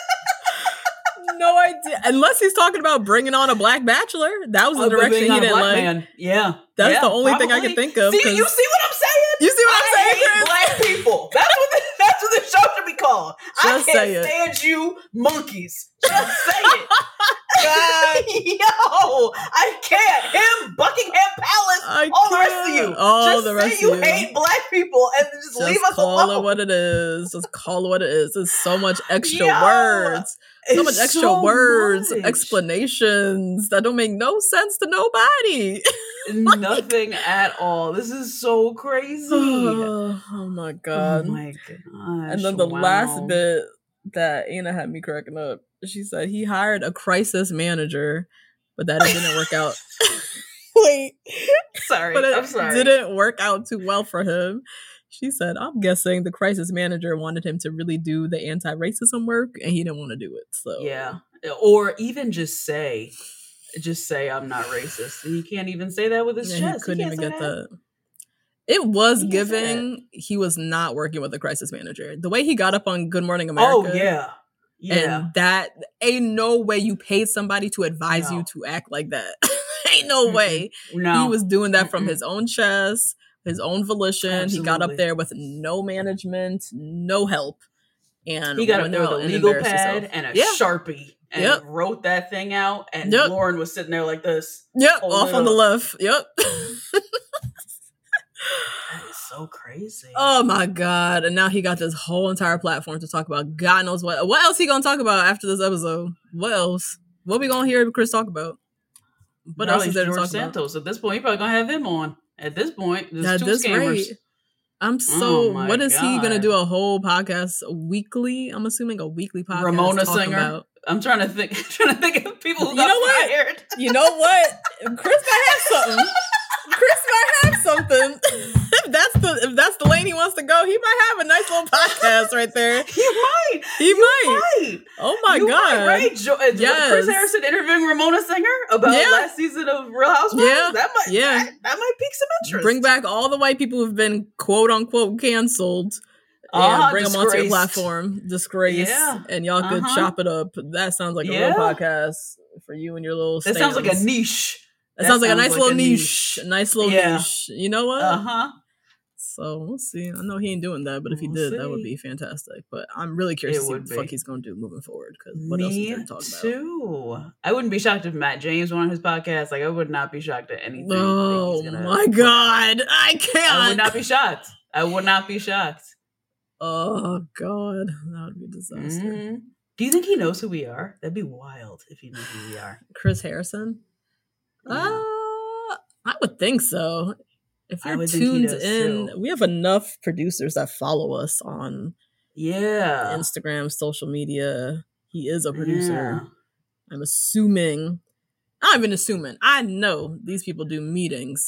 S5: No idea. Unless he's talking about bringing on a black bachelor. That was the
S4: Oh,
S5: direction
S4: being
S5: he
S4: on a
S5: didn't
S4: black
S5: like.
S4: man. Yeah.
S5: That's
S4: Yeah,
S5: the only thing I
S4: probably.
S5: can think of.
S4: See,
S5: 'cause-
S4: you see what I'm saying?
S5: You see what I'm
S4: I
S5: saying,
S4: hate
S5: Chris?
S4: black people. That's what the, that's what the show should be called.
S5: Just
S4: I
S5: say
S4: can't
S5: it.
S4: stand you monkeys. Just say it. God, yo, I can't. Him, Buckingham Palace,
S5: I
S4: all the rest of
S5: can't.
S4: you.
S5: All
S4: just
S5: the
S4: say
S5: rest
S4: you
S5: of you.
S4: hate black people and just,
S5: Just
S4: leave us
S5: call
S4: alone.
S5: it what it is. Just call it what it is. There's so much extra
S4: Yo,
S5: words. So much
S4: it's
S5: extra
S4: so
S5: words,
S4: much.
S5: explanations that don't make no sense to nobody.
S4: Nothing at all. This is so crazy.
S5: oh, my
S4: Oh
S5: God.
S4: my gosh.
S5: And then the
S4: wow.
S5: last bit that Anna had me cracking up, she said he hired a crisis manager, but that it didn't work out. Wait.
S4: Sorry,
S5: But it
S4: I'm sorry.
S5: didn't work out too well for him. She said, I'm guessing the crisis manager wanted him to really do the anti-racism work and he didn't want to do it. So
S4: Yeah. Or even just say, just say I'm not racist. He can't even say that with his
S5: Yeah,
S4: chest.
S5: he couldn't
S4: can't
S5: even
S4: say
S5: get
S4: that.
S5: the. It was
S4: He can't say
S5: giving he was not working with the crisis manager. The way he got up on Good Morning America.
S4: Oh yeah. Yeah.
S5: And that ain't no way you paid somebody to advise
S4: No.
S5: you to act like that. Ain't no
S4: Mm-mm.
S5: way.
S4: No.
S5: He was doing that from
S4: Mm-mm.
S5: his own chest, his own volition. He got up
S4: Absolutely.
S5: there with no management, no help. And
S4: He got up
S5: went
S4: there with
S5: out
S4: a
S5: and
S4: legal
S5: embarrassed
S4: pad
S5: himself.
S4: and a
S5: Yeah.
S4: Sharpie and
S5: Yep.
S4: wrote that thing out. And
S5: Yep.
S4: Lauren was sitting there like this.
S5: Yep,
S4: Hold
S5: off
S4: it
S5: on the
S4: up.
S5: left. Yep.
S4: That is so crazy.
S5: Oh my God. And now he got this whole entire platform to talk about God knows what. What else he gonna talk about after this episode? What else? What we gonna hear Chris talk about? What else
S4: Probably
S5: is there to
S4: George
S5: talk about?
S4: Santos. At this point, you're probably gonna have him on. At this point, there's
S5: At
S4: two
S5: this
S4: scammers.
S5: rate. I'm so.
S4: Oh my
S5: what is he gonna
S4: God.
S5: do? A whole podcast weekly? I'm assuming a weekly podcast.
S4: Ramona
S5: talking
S4: Singer.
S5: About,
S4: I'm trying to think. trying to think of people who
S5: You
S4: got
S5: know what?
S4: fired.
S5: you know what? Chris might have something. Chris might have something. if that's the if that's the lane he wants to go, he might have a nice little podcast right there.
S4: You might.
S5: He
S4: You
S5: might.
S4: might.
S5: Oh my
S4: You
S5: God.
S4: might, right? Jo- uh,
S5: Yes.
S4: Chris Harrison interviewing Ramona Singer about
S5: Yeah.
S4: last season of Real Housewives.
S5: Yeah.
S4: That might.
S5: Yeah.
S4: That, that might pique some interest.
S5: Bring back all the white people who've been quote unquote canceled. And
S4: Uh-huh,
S5: bring them onto your
S4: disgraced.
S5: platform, disgrace,
S4: Yeah.
S5: and y'all could
S4: Uh-huh.
S5: chop it up. That sounds like a
S4: Yeah.
S5: real podcast for you and your little.
S4: That sounds like a
S5: stands.
S4: niche.
S5: That sounds like a nice little
S4: a
S5: niche. A nice little
S4: Yeah.
S5: niche. You know what?
S4: Uh huh.
S5: So we'll see. I know he ain't doing that, but if he
S4: We'll
S5: did, that would
S4: see.
S5: be fantastic. But I'm really curious
S4: It
S5: to see
S4: would
S5: what the fuck
S4: be.
S5: he's going to do moving forward. Because what else is
S4: Me
S5: there to talk about?
S4: too. I wouldn't be shocked if Matt James went on his podcast. Like I would not be shocked at anything. that
S5: Oh
S4: he's gonna
S5: my
S4: put out.
S5: God. I can't.
S4: I would not be shocked. I would not be shocked.
S5: Oh God. That would be a disaster.
S4: Mhm. Do you think he knows who we are? That'd be wild if he knew who we are.
S5: Chris Harrison?
S4: Yeah.
S5: Uh, I would think so. If
S4: I
S5: you're
S4: would think he
S5: tuned
S4: does,
S5: in,
S4: too.
S5: we have enough producers that follow us on
S4: Yeah.
S5: Instagram, social media. He is a producer.
S4: Yeah.
S5: I'm assuming, I'm not even assuming, I know these people do meetings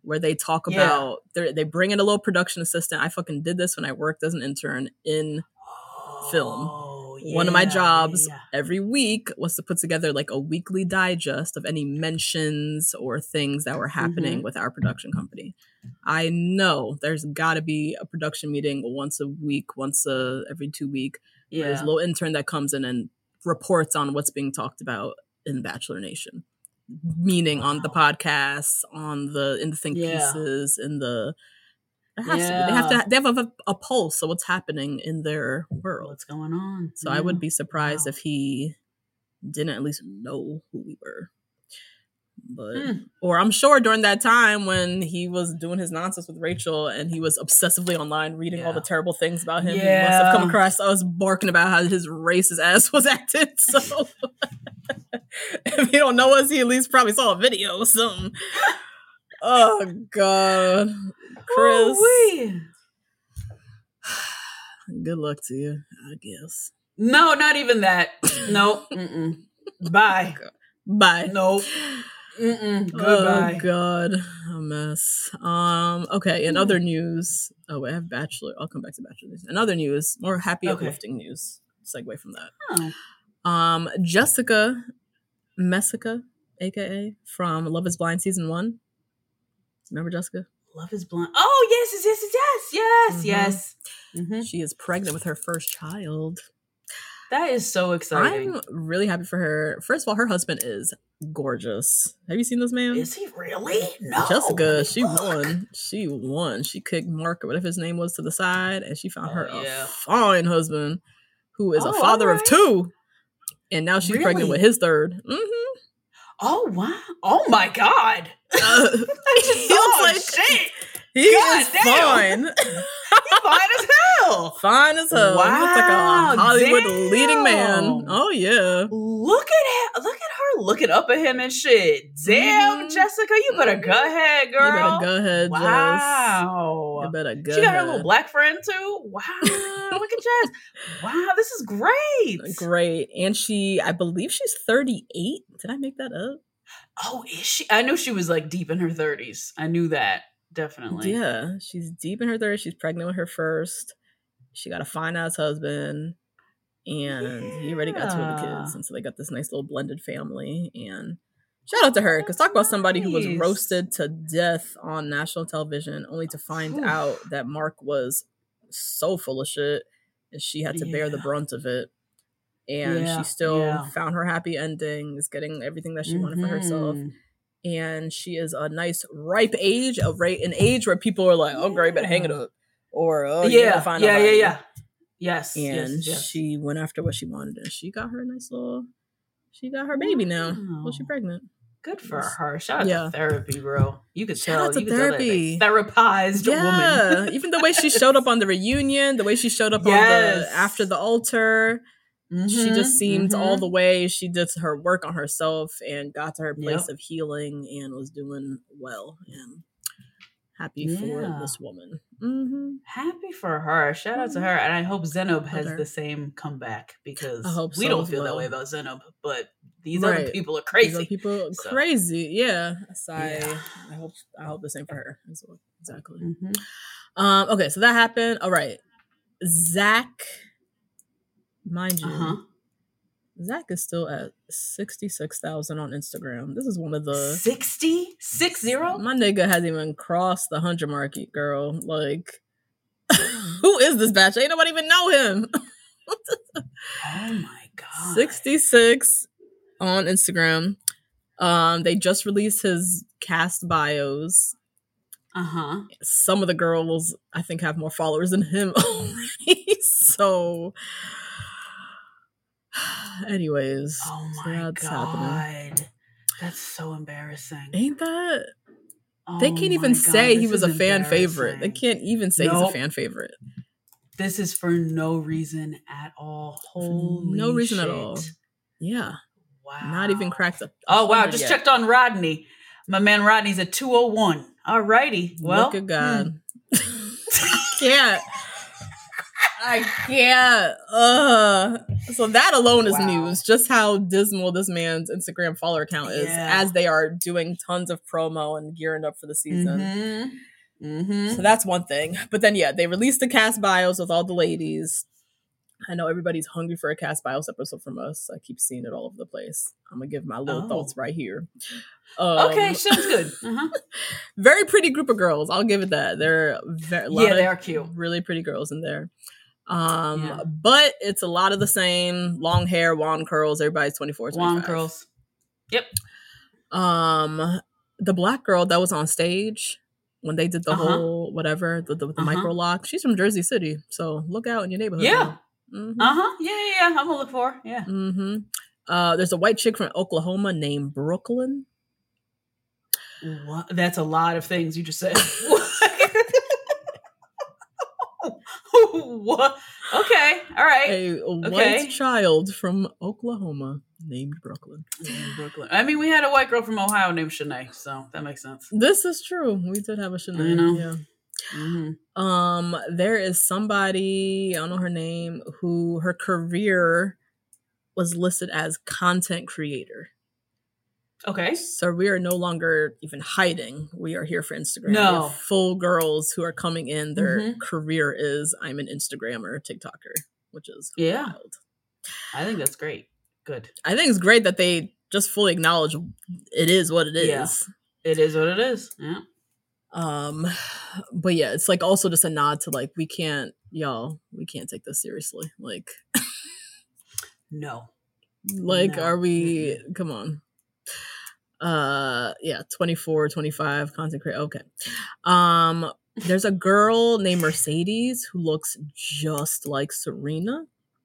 S5: where they talk
S4: Yeah.
S5: about they they bring in a little production assistant. I fucking did this when I worked as an intern in film.
S4: Oh,
S5: One of my
S4: yeah,
S5: jobs
S4: yeah, yeah.
S5: every week was to put together like a weekly digest of any mentions or things that were happening
S4: Mhm.
S5: with our production company. I know there's got to be a production meeting once a week, once a, every two week. Where there's a
S4: Yeah.
S5: little intern that comes in and reports on what's being talked about in Bachelor Nation, meaning on the
S4: Wow.
S5: podcasts, on the in the think
S4: Yeah.
S5: pieces, in the there has to be. They have
S4: Yeah.
S5: to. They have a, a pulse of what's happening in their world.
S4: What's going on?
S5: So I would
S4: Yeah.
S5: be surprised
S4: Wow.
S5: if he didn't at least know who we were. But
S4: Hmm.
S5: or I'm sure during that time when he was doing his nonsense with Rachel and he was obsessively online reading all the
S4: Yeah.
S5: terrible things about him, he must have come
S4: Yeah.
S5: across us barking about how his racist ass was acting. So if you don't know us, he at least probably saw a video or something. Oh God, Chris.
S4: Ooh-wee.
S5: Good luck to you, I guess.
S4: No, not even that. No. Mm-mm. Bye.
S5: Bye.
S4: No. Mm-mm. Goodbye.
S5: Oh God, a mess. Um. Okay. In other news, oh, wait, I have Bachelor. I'll come back to Bachelor news. In other news, more happy,
S4: Okay.
S5: uplifting news. Segue from that.
S4: Oh.
S5: Um. Jessica Messica, aka from Love Is Blind season one. Remember Jessica?
S4: Love is blind. Oh, yes, yes, yes, yes, yes,
S5: Mhm.
S4: yes. Mm-hmm.
S5: She is pregnant with her first child.
S4: That is so exciting.
S5: I'm really happy for her. First of all, her husband is gorgeous. Have you seen this man?
S4: Is he really? No.
S5: Jessica, she
S4: Look.
S5: won. She won. She kicked Mark or whatever his name was to the side, and she found
S4: Oh,
S5: her
S4: yeah.
S5: a fine husband who is
S4: Oh,
S5: a father of
S4: alright.
S5: two. And now she's
S4: Really?
S5: pregnant with his third. Mm-hmm.
S4: Oh, wow. Oh, my God.
S5: Uh,
S4: He
S5: looks like-
S4: shit.
S5: he
S4: God
S5: is
S4: damn.
S5: fine.
S4: He's fine as hell.
S5: Fine as hell. He looks like
S4: Wow,
S5: a Hollywood
S4: damn.
S5: leading man. Oh, yeah.
S4: Look at him. Look at her looking up at him and shit. Damn,
S5: Mhm.
S4: Jessica, you better go ahead, girl.
S5: You better go ahead, Jess.
S4: Wow.
S5: You better go
S4: She got her
S5: ahead.
S4: little black friend too. Wow, look at Jess. Wow, this is great.
S5: Great. And she, I believe she's thirty-eight. Did I make that up?
S4: Oh, is she? I knew she was like deep in her thirties. I knew that definitely.
S5: Yeah, she's deep in her thirties. She's pregnant with her first. She got a fine ass husband, and he already got two of the
S4: Yeah.
S5: kids, and so they got this nice little blended family. And shout out to her, because talk about somebody who was
S4: Nice.
S5: roasted to death on national television, only to find
S4: Oof.
S5: out that Mark was so full of shit, and she had to bear the
S4: Yeah.
S5: brunt of it. And
S4: Yeah,
S5: she still
S4: yeah.
S5: found her happy ending, is getting everything that she wanted for herself.
S4: Mhm.
S5: And she is a nice ripe age, a rate an age where people are like, "Oh, girl, you better hang it up," or "Oh, you
S4: yeah,
S5: gotta find
S4: yeah, yeah,
S5: nobody."
S4: yeah. Yes,
S5: And
S4: yes, yes.
S5: she went after what she wanted, and she got her a nice little. She got her baby now.
S4: Wow.
S5: Well, she's pregnant.
S4: Good for her. Shout out
S5: Yeah.
S4: to therapy, bro. You could
S5: Shout
S4: tell.
S5: out to
S4: you could tell that
S5: therapy.
S4: therapized
S5: Yeah,
S4: woman.
S5: even the way she showed up on the reunion, the way she showed up on
S4: Yes.
S5: the after the altar. She
S4: Mhm,
S5: just seemed
S4: mhm.
S5: all the way. She did her work on herself and got to her place
S4: Yep.
S5: of healing and was doing well. And happy
S4: Yeah.
S5: for this woman. Mm-hmm.
S4: Happy for her. Shout out to her. And I hope Zenob has
S5: her.
S4: the same comeback because
S5: I hope
S4: we
S5: so
S4: don't
S5: as
S4: feel that
S5: well.
S4: way about Zenob, but these other
S5: Right.
S4: people are
S5: These
S4: crazy.
S5: other people
S4: So-
S5: crazy. Yeah. So I,
S4: Yeah.
S5: I hope I hope the same for her as well. Exactly.
S4: Mhm.
S5: Um, okay, so that happened. All right. Zach, mind you,
S4: Uh-huh.
S5: Zach is still at sixty-six thousand on Instagram. This is one of the
S4: sixty? Six zero?
S5: my nigga hasn't even crossed the hundred mark, girl. Like, who is this batch? Ain't nobody even know him.
S4: Oh my God.
S5: sixty-six on Instagram. Um, they just released his cast bios.
S4: Uh-huh.
S5: Some of the girls, I think, have more followers than him already. So, anyways,
S4: Oh
S5: so
S4: my
S5: that's
S4: God.
S5: happening.
S4: That's so embarrassing.
S5: Ain't that? They
S4: Oh
S5: can't
S4: my
S5: even
S4: God,
S5: say he
S4: this
S5: was a
S4: is
S5: fan favorite. They
S4: embarrassing.
S5: can't even say he's a
S4: Nope.
S5: fan favorite.
S4: This is for no reason at all. Holy
S5: no reason at
S4: shit.
S5: all. Yeah,
S4: Wow.
S5: not even cracked up.
S4: Oh wow, just checked on Rodney. My man Rodney's at two oh one. All righty. Well,
S5: Look at God. Can't. I can't. Uh. So that alone is
S4: Wow.
S5: news. Just how dismal this man's Instagram follower count is,
S4: Yeah.
S5: as they are doing tons of promo and gearing up for the season.
S4: Mm-hmm. Mm-hmm.
S5: So that's one thing. But then, yeah, they released the cast bios with all the ladies. I know everybody's hungry for a cast bios episode from us. I keep seeing it all over the place. I'm gonna give my little
S4: Oh.
S5: thoughts right here. Um,
S4: Okay, sounds good. Uh-huh.
S5: Very pretty group of girls. I'll give it that. They're very, a lot
S4: Yeah, they
S5: of
S4: are cute.
S5: really pretty girls in there. Um,
S4: Yeah.
S5: but it's a lot of the same long hair, wand curls. Everybody's twenty-four, twenty-five.
S4: Wand curls. Yep.
S5: Um, the black girl that was on stage when they did the
S4: Uh-huh.
S5: whole whatever the, the, the
S4: Uh-huh.
S5: micro lock. She's from Jersey City, so look out in your neighborhood.
S4: Yeah.
S5: Mm-hmm.
S4: Uh-huh. Yeah, yeah, yeah. I'm gonna look for her. Yeah.
S5: Mm-hmm. Uh, there's a white chick from Oklahoma named Brooklyn.
S4: What? That's a lot of things you just said. What? Okay. All right.
S5: A white
S4: Okay.
S5: child from Oklahoma named Brooklyn.
S4: In Brooklyn. I mean, we had a white girl from Ohio named Shanae, so that makes sense.
S5: This is true. We did have a Shanae.
S4: I know.
S5: Yeah.
S4: Mm-hmm.
S5: Um, there is somebody, I don't know her name, who her career was listed as content creator.
S4: Okay.
S5: So we are no longer even hiding. We are here for Instagram.
S4: No.
S5: We have full girls who are coming in. Their
S4: Mhm.
S5: career is I'm an Instagrammer, TikToker, which is
S4: Yeah.
S5: wild.
S4: I think that's great. Good.
S5: I think it's great that they just fully acknowledge it is what it is.
S4: Yeah. It is what it is. Yeah.
S5: Um, but yeah, it's like also just a nod to like we can't, y'all, we can't take this seriously. Like,
S4: No.
S5: like,
S4: No.
S5: are we? Come on. Uh, yeah, twenty-four, twenty-five content creator. Okay. Um, there's a girl named Mercedes who looks just like Serena.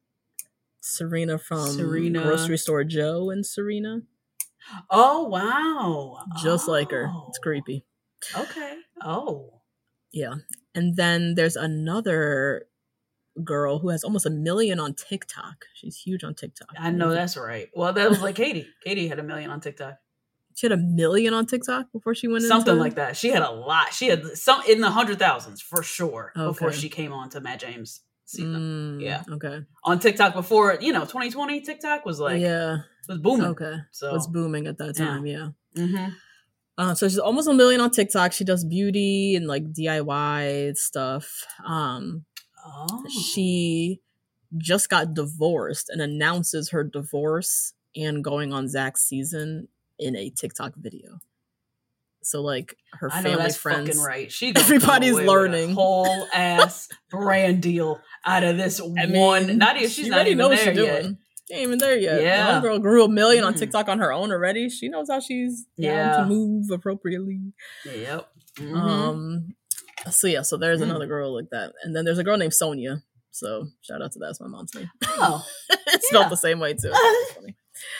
S5: Serena from
S4: Serena.
S5: Grocery Store Joe and Serena,
S4: Oh, wow.
S5: just like her. It's
S4: Oh.
S5: creepy.
S4: Okay. Oh.
S5: Yeah. And then there's another girl who has almost a million on TikTok. She's huge on TikTok.
S4: I know that's right. Well, that was like Katie. Katie had a million on TikTok.
S5: She had a million on TikTok before she went
S4: Something
S5: into
S4: like that. She had a lot. She had some in the hundred thousands for sure before
S5: Okay.
S4: she came on to Matt James season.
S5: Mm,
S4: Yeah.
S5: Okay.
S4: On TikTok before, you know, twenty twenty TikTok was like
S5: yeah.
S4: was booming.
S5: Okay.
S4: So
S5: Was booming at that
S4: Yeah.
S5: time. Yeah.
S4: Mhm.
S5: Uh, so she's almost a million on TikTok. She does beauty and like D I Y stuff. Um,
S4: Oh.
S5: she just got divorced and announces her divorce and going on Zach's season in a TikTok video. So like her
S4: I know
S5: family,
S4: that's
S5: friends,
S4: fucking right. She gonna come
S5: everybody's
S4: away with a
S5: learning.
S4: whole ass brand deal out of this
S5: I
S4: one.
S5: mean,
S4: Not even she's
S5: she
S4: not
S5: already
S4: even
S5: knows
S4: there
S5: she's
S4: yet.
S5: doing. She ain't even there yet.
S4: Yeah.
S5: One girl grew a million on
S4: Mm.
S5: TikTok on her own already. She knows how she's down
S4: Yeah.
S5: to move appropriately.
S4: Yep. Mhm.
S5: Um. So yeah. So there's
S4: Mm.
S5: another girl like that, and then there's a girl named Sonia. So shout out to that. That's my mom's name.
S4: Oh.
S5: It's spelled
S4: Yeah.
S5: the same way too. It's funny.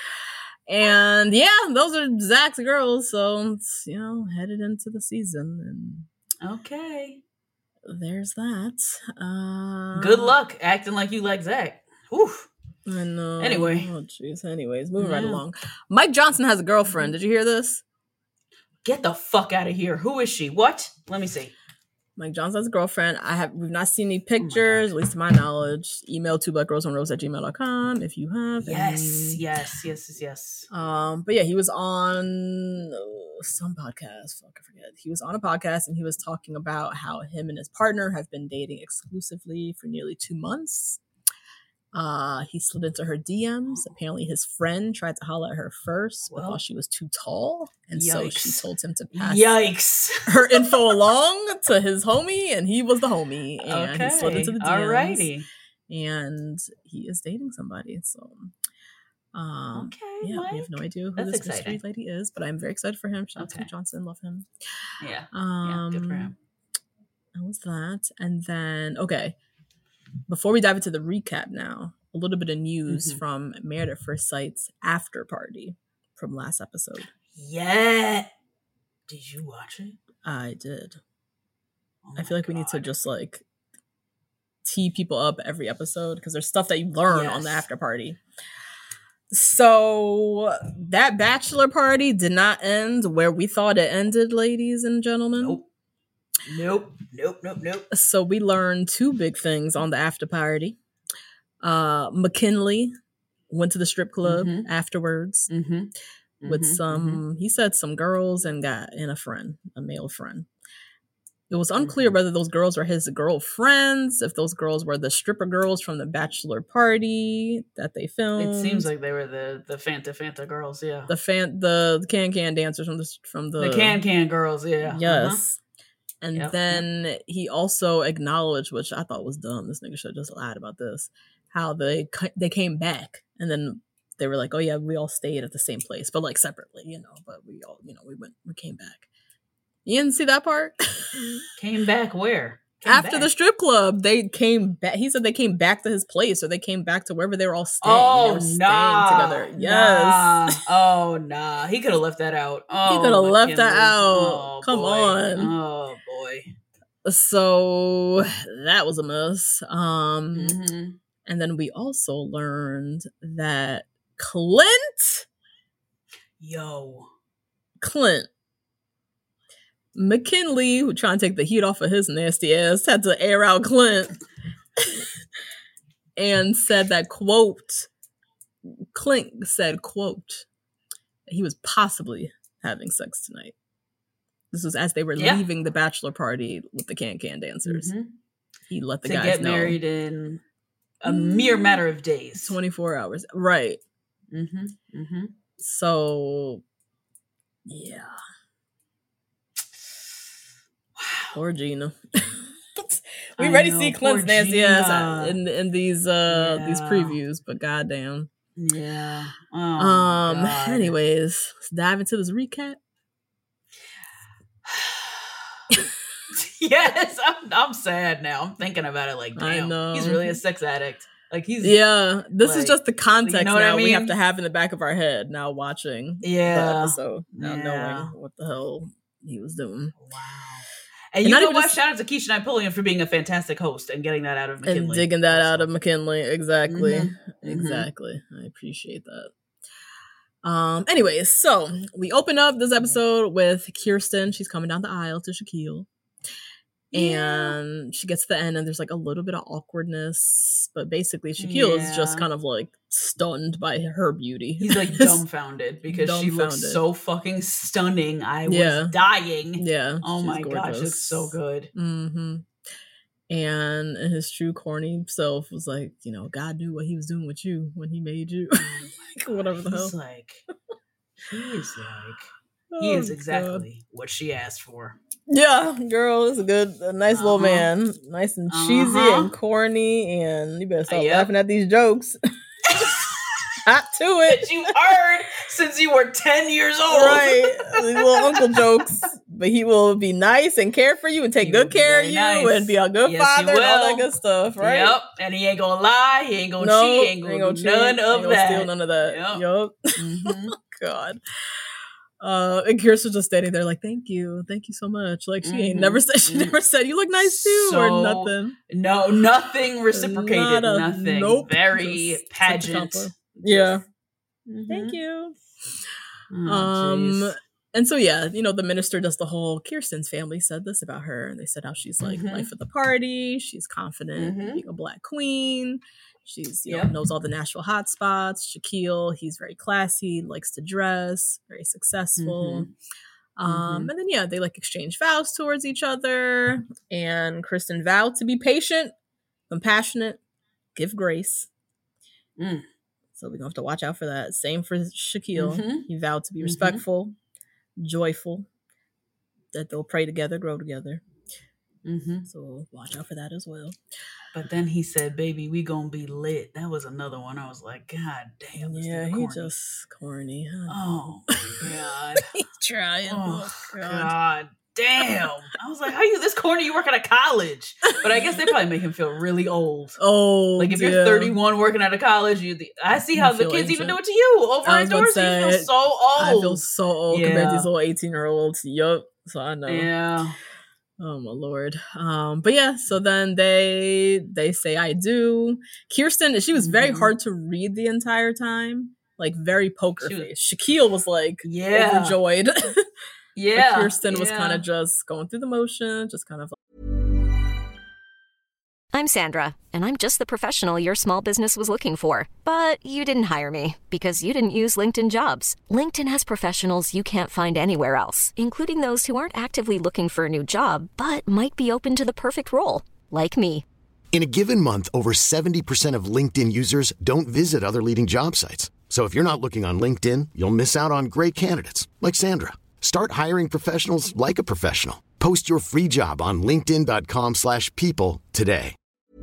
S5: And yeah, those are Zach's girls. So it's, you know, headed into the season,
S4: Okay.
S5: and there's that. Uh,
S4: Good luck acting like you like Zach. Oof.
S5: I know.
S4: Anyway.
S5: Oh jeez. Anyways, moving right
S4: Yeah.
S5: along. Mike Johnson has a girlfriend. Did you hear this?
S4: Get the fuck out of here. Who is she? What? Let me see.
S5: Mike Johnson has a girlfriend. I have we've not seen any
S4: Oh my
S5: pictures,
S4: God.
S5: at least to my knowledge. Email two black girls on rose at gmail dot com if you have
S4: Yes,
S5: any.
S4: yes, yes, yes, yes.
S5: Um, but yeah, he was on uh, some podcast. Fuck, I forget. He was on a podcast and he was talking about how him and his partner have been dating exclusively for nearly two months. Uh, he slid into her D Ms. Apparently, his friend tried to holler at her first
S4: Well,
S5: because she was too tall, and so she
S4: yikes.
S5: told him to pass
S4: Yikes.
S5: her info along to his homie, and he was the homie, and he slid into the D Ms.
S4: Alrighty.
S5: And he is dating somebody. So, um,
S4: Okay.
S5: yeah,
S4: Mike.
S5: we have no idea who
S4: That's
S5: this
S4: exciting.
S5: mystery lady is, but I'm very excited for him. Shout out to
S4: Okay.
S5: Mike Johnson, love him.
S4: Yeah. Yeah.
S5: Um,
S4: Good for him.
S5: That was that, and then okay, before we dive into the recap, now a little bit of news
S4: Mhm.
S5: from Married at First Sight's after party from last episode.
S4: Yeah. Did you watch it?
S5: I did.
S4: Oh
S5: I feel
S4: my
S5: like we need to
S4: God.
S5: just like tee people up every episode because there's stuff that you learn on the
S4: Yes.
S5: after party. So that bachelor party did not end where we thought it ended, ladies and gentlemen.
S4: Nope. Nope. Nope. Nope. Nope.
S5: So we learned two big things on the after party. Uh, McKinley went to the strip club
S4: Mhm.
S5: afterwards
S4: Mm-hmm.
S5: with
S4: Mhm,
S5: some, he said some girls and got and a friend, a male friend. It was unclear
S4: Mhm.
S5: whether those girls were his girlfriends, if those girls were the stripper girls from the bachelor party that they filmed.
S4: It seems like they were the the Fanta Fanta girls. Yeah.
S5: the fan, the can can dancers from the from the,
S4: The can can girls. Yeah.
S5: yes. And
S4: Yep,
S5: then he also acknowledged, which I thought was dumb. This nigga should have just lied about this. How they ca- they came back and then they were like, "Oh yeah, we all stayed at the same place, but like separately, you know. But we all, you know, we went, we came back." You didn't see that part?
S4: Came back where? Came
S5: After
S4: back.
S5: the strip club, they came back. He said they came back to his place, or they came back to wherever they were all staying.
S4: Oh
S5: they were
S4: nah,
S5: staying together. Yes.
S4: Nah. Oh nah. He could have left that out. Oh,
S5: He could have left that
S4: McKinley.
S5: out.
S4: Oh,
S5: Come
S4: boy.
S5: on.
S4: Oh boy.
S5: So that was a miss. Um,
S4: Mm-hmm.
S5: and then we also learned that Clint,
S4: Yo.
S5: Clint, McKinley, who trying to take the heat off of his nasty ass, had to air out Clint and said that, quote, Clint said, quote, that he was possibly having sex tonight. This was as they were
S4: Yeah.
S5: leaving the bachelor party with the can can dancers.
S4: Mhm.
S5: He let the
S4: To
S5: guys
S4: get
S5: know.
S4: married in a mere matter of days.
S5: twenty-four hours. Right.
S4: Mm-hmm. Mm-hmm.
S5: So, yeah.
S4: Wow.
S5: Poor Gina. we
S4: I
S5: already
S4: know,
S5: see
S4: poor
S5: Clint's nasty ass
S4: Gina.
S5: in in these uh these
S4: Yeah.
S5: previews, but goddamn.
S4: Yeah. Oh,
S5: um.
S4: my God.
S5: Anyways, let's dive into this recap.
S4: Yes, I'm, I'm sad now. I'm thinking about it like,
S5: I
S4: damn,
S5: know.
S4: he's really a sex addict. Like he's
S5: Yeah, this is
S4: like,
S5: just the context
S4: you know what I
S5: now we have
S4: mean?
S5: to have in the back of our head now watching the
S4: Yeah.
S5: episode, now
S4: Yeah.
S5: knowing what the hell he was doing.
S4: Wow. And,
S5: And
S4: you
S5: not
S4: know
S5: even
S4: what?
S5: just-
S4: Shout out to Keisha Napoleon for being a fantastic host and getting that out of McKinley.
S5: And digging that out
S4: also.
S5: of McKinley. Exactly.
S4: Mhm. Mhm.
S5: Exactly. I appreciate that. Um, anyways, so we open up this episode with Kirsten. She's coming down the aisle to Shaquille.
S4: Yeah.
S5: And she gets to the end and there's like a little bit of awkwardness. But basically Shaquille is just
S4: Yeah.
S5: kind of like stunned by her beauty.
S4: He's like dumbfounded because she looks
S5: Dumbfounded.
S4: so fucking stunning. I
S5: Yeah.
S4: was dying.
S5: Yeah.
S4: Oh
S5: she's
S4: my gosh,
S5: gorgeous.
S4: it's so good.
S5: Mm-hmm. And his true corny self was like, you know, God knew what he was doing with you when he made you. Like, whatever the hell.
S4: He's like, he's like, he
S5: Oh,
S4: is
S5: God.
S4: exactly what she asked for.
S5: Yeah, girl, it's a good, a nice little
S4: Uh-huh.
S5: man. Nice and cheesy
S4: Uh-huh.
S5: and corny. And you better stop
S4: Yep.
S5: laughing at these jokes. Hot to it.
S4: That you heard since you were ten years old.
S5: Right. These little uncle jokes. But he will be nice and care for you and take
S4: He will
S5: good
S4: be
S5: care of
S4: very
S5: you
S4: nice.
S5: and be a good
S4: Yes, he
S5: father and all that
S4: will.
S5: good stuff, right?
S4: Yep. And he ain't gonna lie. He ain't gonna
S5: No,
S4: cheat. He ain't gonna, do
S5: cheat,
S4: none
S5: ain't
S4: of
S5: gonna
S4: that.
S5: steal none of that.
S4: Yep.
S5: Yup.
S4: Mhm.
S5: God. Uh, and Kirsten's just standing there like, thank you, thank you so much. Like she ain't
S4: Mhm.
S5: never said, she
S4: Mm.
S5: never said you look nice too or
S4: So-
S5: nothing.
S4: No, nothing reciprocated.
S5: Not a-
S4: nothing.
S5: nope.
S4: Very
S5: Just such a
S4: pageant.
S5: compliment. Yeah.
S4: Mhm.
S5: Thank you.
S4: Oh,
S5: um,
S4: jeez.
S5: and so yeah, you know, the minister does the whole. Kirsten's family said this about her, and they said how she's like
S4: Mhm.
S5: life of the party. She's confident
S4: Mhm.
S5: being a black queen. She's you know
S4: Yep.
S5: knows all the Nashville hot spots. Shaquille, he's very classy, likes to dress, very successful.
S4: Mhm.
S5: Um,
S4: Mhm.
S5: and then yeah, they like exchange vows towards each other. And Kristen vowed to be patient, compassionate, give grace.
S4: Mm.
S5: So we're gonna have to watch out for that. Same for Shaquille.
S4: Mhm.
S5: He vowed to be
S4: Mhm.
S5: respectful, joyful, that they'll pray together, grow together.
S4: Mhm.
S5: So watch out for that as well.
S4: But then he said, "Baby, we gonna be lit." That was another one. I was like, "God damn, this
S5: Yeah,
S4: nigga
S5: he
S4: corny."
S5: just corny. Huh?
S4: Oh my god.
S5: He's trying.
S4: Oh
S5: Oh,
S4: god. Damn. I was like, "How you this corny? You work at a college?" But I guess they probably make him feel really old.
S5: Oh,
S4: Like if you're
S5: yeah.
S4: thirty-one working at a college, you I see
S5: You
S4: how the
S5: feel
S4: kids even
S5: ancient.
S4: do it to you over
S5: I was about to
S4: indoors. You feel
S5: say,
S4: so old.
S5: I feel so old compared to
S4: Yeah.
S5: these little eighteen year olds. Yup. So I know.
S4: Yeah.
S5: Oh my lord. Um, but yeah, so then they they say I do. Kirsten, she was very
S4: Mhm.
S5: hard to read the entire time. Like very poker
S4: She was-
S5: face. Shaquille was like
S4: Yeah.
S5: overjoyed.
S4: Yeah.
S5: But Kirsten was
S4: yeah.
S5: kind of just going through the motion, just kind of
S6: I'm Sandra, and I'm just the professional your small business was looking for. But you didn't hire me because you didn't use LinkedIn Jobs. LinkedIn has professionals you can't find anywhere else, including those who aren't actively looking for a new job, but might be open to the perfect role, like me.
S7: In a given month, over seventy percent of LinkedIn users don't visit other leading job sites. So if you're not looking on LinkedIn, you'll miss out on great candidates like Sandra. Start hiring professionals like a professional. Post your free job on linkedin.com slash people today.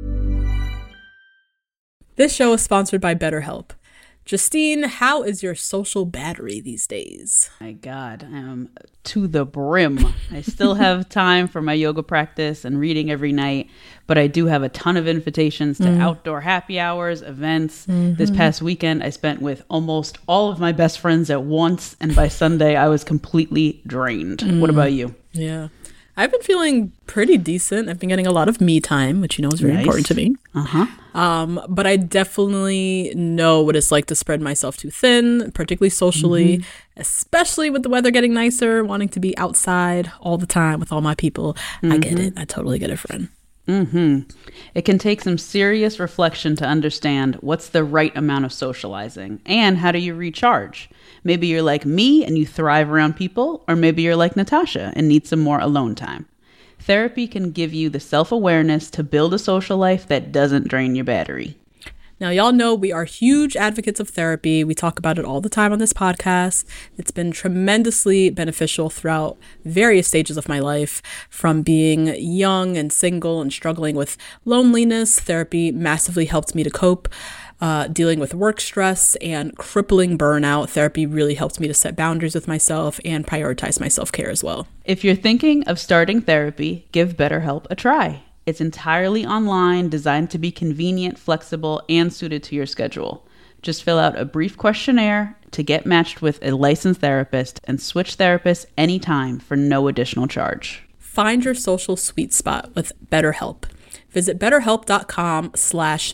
S5: This show is sponsored by BetterHelp. Justine, how is your social battery these days?
S4: My God, I am to the brim. I still have time for my yoga practice and reading every night, but I do have a ton of invitations to mm. outdoor happy hours, events. Mm-hmm. This past weekend, I spent with almost all of my best friends at once, and by Sunday, I was completely drained. Mm. What about you?
S5: Yeah. I've been feeling pretty decent. I've been getting a lot of me time, which you know is very nice. important to me.
S4: Uh-huh.
S5: Um, but I definitely know what it's like to spread myself too thin, particularly socially, mm-hmm. especially with the weather getting nicer, wanting to be outside all the time with all my people. Mm-hmm. I get it. I totally get it, friend.
S4: Mm-hmm. It can take some serious reflection to understand what's the right amount of socializing and how do you recharge. Maybe you're like me and you thrive around people, or maybe you're like Natasha and need some more alone time. Therapy can give you the self-awareness to build a social life that doesn't drain your battery.
S5: Now, y'all know we are huge advocates of therapy. We talk about it all the time on this podcast. It's been tremendously beneficial throughout various stages of my life. From being young and single and struggling with loneliness, therapy massively helped me to cope. Uh, dealing with work stress and crippling burnout, therapy really helped me to set boundaries with myself and prioritize my self-care as well.
S4: If you're thinking of starting therapy, give BetterHelp a try. It's entirely online, designed to be convenient, flexible, and suited to your schedule. Just fill out a brief questionnaire to get matched with a licensed therapist and switch therapists anytime for no additional charge.
S5: Find your social sweet spot with BetterHelp. Visit betterhelp.com slash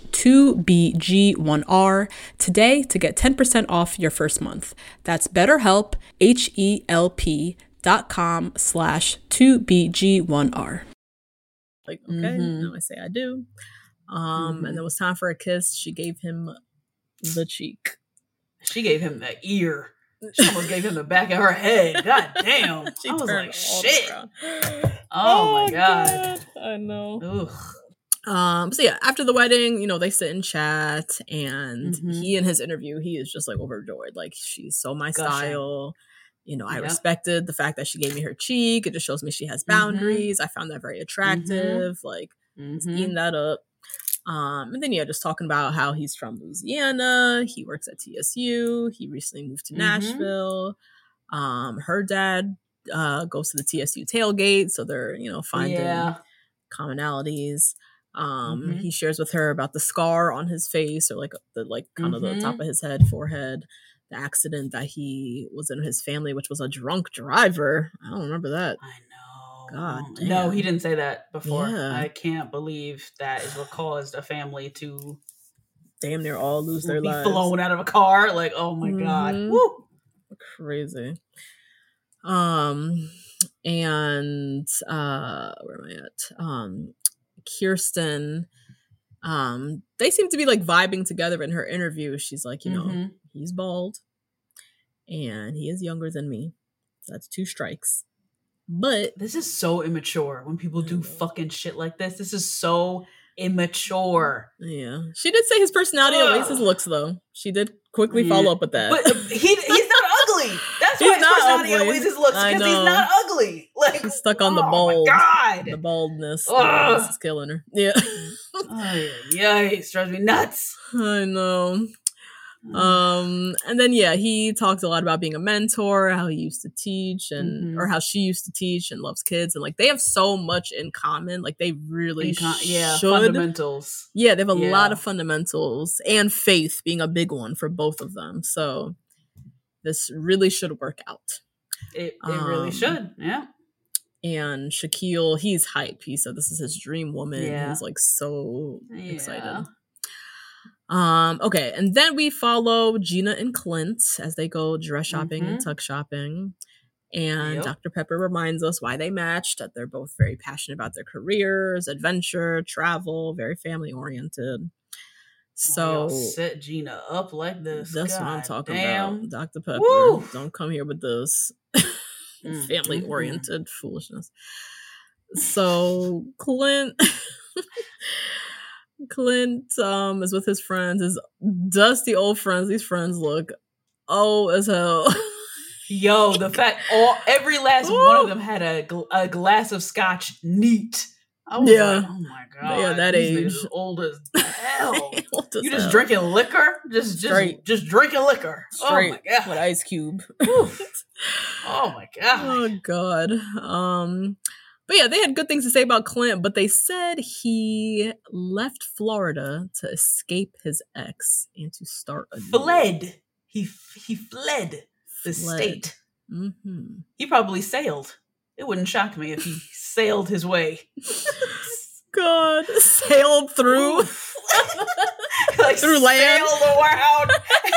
S5: 2BG1R today to get ten percent off your first month. That's BetterHelp, H-E-L-P dot com slash 2BG1R. Like, okay, mm-hmm. now I say I do. Um, mm-hmm. And it was time for a kiss. She gave him the cheek.
S4: She gave him the ear. She almost gave him the back of her head. God damn.
S5: She
S4: I was like, shit.
S5: Oh,
S4: oh my God.
S5: God. I know.
S4: Ugh.
S5: Um, so yeah, after the wedding, you know, they sit and chat, and
S4: mm-hmm.
S5: he in his interview, he is just like overjoyed. Like, she's so my Gushing. style. You know, I yep. respected the fact that she gave me her cheek. It just shows me she has boundaries. Mm-hmm. I found that very attractive. Mm-hmm. Like, mm-hmm. eating that up. Um, and then, yeah, just talking about how he's from Louisiana. He works at T S U. He recently moved to mm-hmm. Nashville. Um, her dad uh, goes to the T S U tailgate. So they're, you know, finding
S4: yeah.
S5: commonalities. Um,
S4: mm-hmm.
S5: He shares with her about the scar on his face, or like the, like kind
S4: mm-hmm.
S5: of the top of his head, forehead, the accident that he was in his family, which was a drunk driver. I don't remember that.
S4: I know.
S5: God damn.
S4: No, he didn't say that before.
S5: Yeah.
S4: I can't believe that is what caused a family to
S5: damn near all lose their
S4: be
S5: lives.
S4: Flown out of a car. Like, oh my mm-hmm. God. Woo!
S5: Crazy. Um, and uh, where am I at? Um, Kirsten, um, they seem to be like vibing together in her interview. She's like, you know, mm-hmm. he's bald and he is younger than me. So that's two strikes. But
S4: this is so immature when people do fucking shit like this. This is so immature.
S5: Yeah. She did say his personality outweighs his looks, though. She did quickly yeah. follow up with that.
S4: But he he's not ugly. That's why his personality outweighs his looks, because he's not ugly. Like,
S5: she's stuck on
S4: oh
S5: the bald.
S4: God.
S5: The baldness. Oh, this is killing her. Yeah.
S4: Oh, yeah, it drives me nuts.
S5: I know. Um, and then, yeah, he talks a lot about being a mentor, how he used to teach, and mm-hmm. or how she used to teach, and loves kids, and like they have so much in common. Like they really con-
S4: yeah
S5: should.
S4: fundamentals.
S5: Yeah, they have a
S4: yeah.
S5: lot of fundamentals, and faith being a big one for both of them. So this really should work out.
S4: It, it um, really should. Yeah.
S5: And Shaquille, he's hype. He said this is his dream woman.
S4: Yeah.
S5: He's like so
S4: yeah.
S5: excited. Um, okay, and then we follow Gina and Clint as they go dress shopping mm-hmm. and tuck shopping. And
S4: Yep.
S5: Doctor Pepper reminds us why they matched, that they're both very passionate about their careers, adventure, travel, very family oriented. So
S4: Why y'all set Gina up like this.
S5: that's
S4: God
S5: what I'm talking
S4: damn.
S5: about. Doctor Pepper,
S4: Woo!
S5: don't come here with this
S4: Mm,
S5: family
S4: mm,
S5: oriented foolishness. So Clint Clint um is with his friends, his dusty old friends. These friends look old as hell.
S4: Yo, the fact all every last one
S5: Woo!
S4: of them had a, gl- a glass of scotch neat. I was
S5: Yeah.
S4: like, oh my god,
S5: Yeah, that
S4: these
S5: age.
S4: niggas is old as hell.
S5: Old as
S4: You just
S5: hell.
S4: drinking liquor? Just
S5: Straight.
S4: just just drinking liquor.
S5: Straight
S4: oh my god.
S5: with Ice Cube.
S4: Oof. Oh my god.
S5: Oh god. Um but yeah, they had good things to say about Clint, but they said he left Florida to escape his ex and to start a new-
S4: Fled. He he fled the
S5: Fled.
S4: state.
S5: Mm-hmm.
S4: He probably sailed. It wouldn't shock me if he sailed his way.
S5: God, sailed through
S4: like
S5: through land,
S4: sailed around,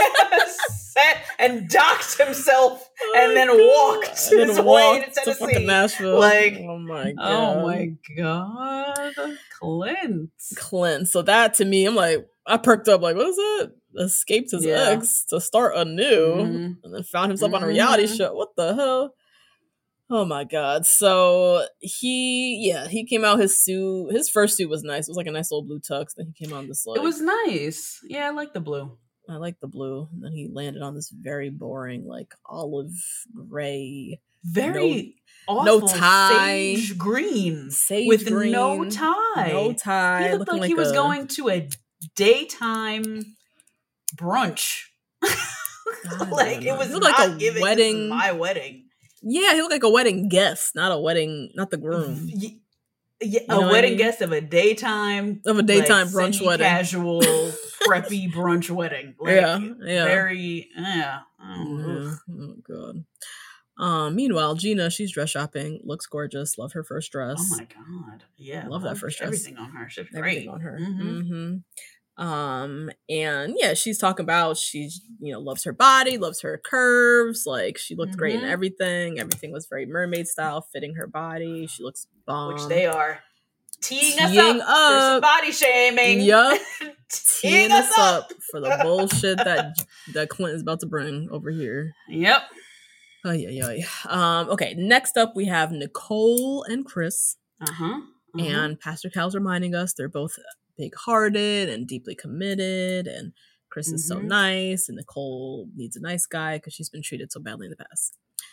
S4: set and docked himself, and then walked
S5: and
S4: his
S5: then
S4: way
S5: walked
S4: to
S5: to
S4: Tennessee.
S5: fucking Nashville.
S4: Like,
S5: oh my god,
S4: oh my god, Clint.
S5: Clint. So that to me, I'm like, I perked up. Like, what is that? Escaped his
S4: Yeah.
S5: ex to start anew,
S4: Mhm.
S5: and then found himself on a reality
S4: Mhm.
S5: show. What the hell? Oh my god. So he yeah, he came out his suit. His first suit was nice. It was like a nice old blue tux. Then he came on this like
S4: It was nice. Yeah, I like the blue.
S5: I like the blue. And then he landed on this very boring, like olive gray,
S4: Very
S5: no
S4: awful
S5: tie.
S4: sage green
S5: sage
S4: with
S5: green,
S4: no tie.
S5: No tie.
S4: He looked
S5: looking
S4: like, he was
S5: a-
S4: going to a daytime brunch.
S5: God,
S4: like
S5: no,
S4: it was
S5: he looked
S4: not
S5: like a
S4: giving,
S5: wedding-
S4: "This is my wedding."
S5: Yeah, he looked like a wedding guest, not a wedding, not the groom.
S4: Y- yeah,
S5: know
S4: a
S5: what I
S4: wedding
S5: mean?
S4: guest of a daytime
S5: Of a daytime brunch wedding.
S4: casual preppy brunch wedding. Like,
S5: Yeah, yeah.
S4: very yeah. Oh,
S5: Yeah.
S4: ugh.
S5: Oh god. Um, meanwhile, Gina, she's dress shopping, looks gorgeous, love her first dress.
S4: Oh my god, yeah,
S5: Love that first dress.
S4: Everything on her, she's
S5: Everything
S4: great
S5: on her.
S4: Mhm.
S5: Mm-hmm. Um, and yeah, she's talking about she's you know loves her body, loves her curves. Like she looked great in
S4: Mhm.
S5: everything. Everything was very mermaid style, fitting her body. She looks bomb.
S4: Which they are teeing us
S5: Teeing
S4: up, for some
S5: up.
S4: body shaming.
S5: Yup.
S4: teeing
S5: Teeing us up for the bullshit that that Clinton's about to bring over here.
S4: Yep.
S5: Oh yeah, yeah. Um. Okay. Next up, we have Nicole and Chris.
S4: Uh huh.
S5: And Pastor Cal's reminding us they're both big-hearted and deeply committed, and Chris is so
S4: Mhm.
S5: nice, and Nicole needs a nice guy because she's been treated so badly in the past.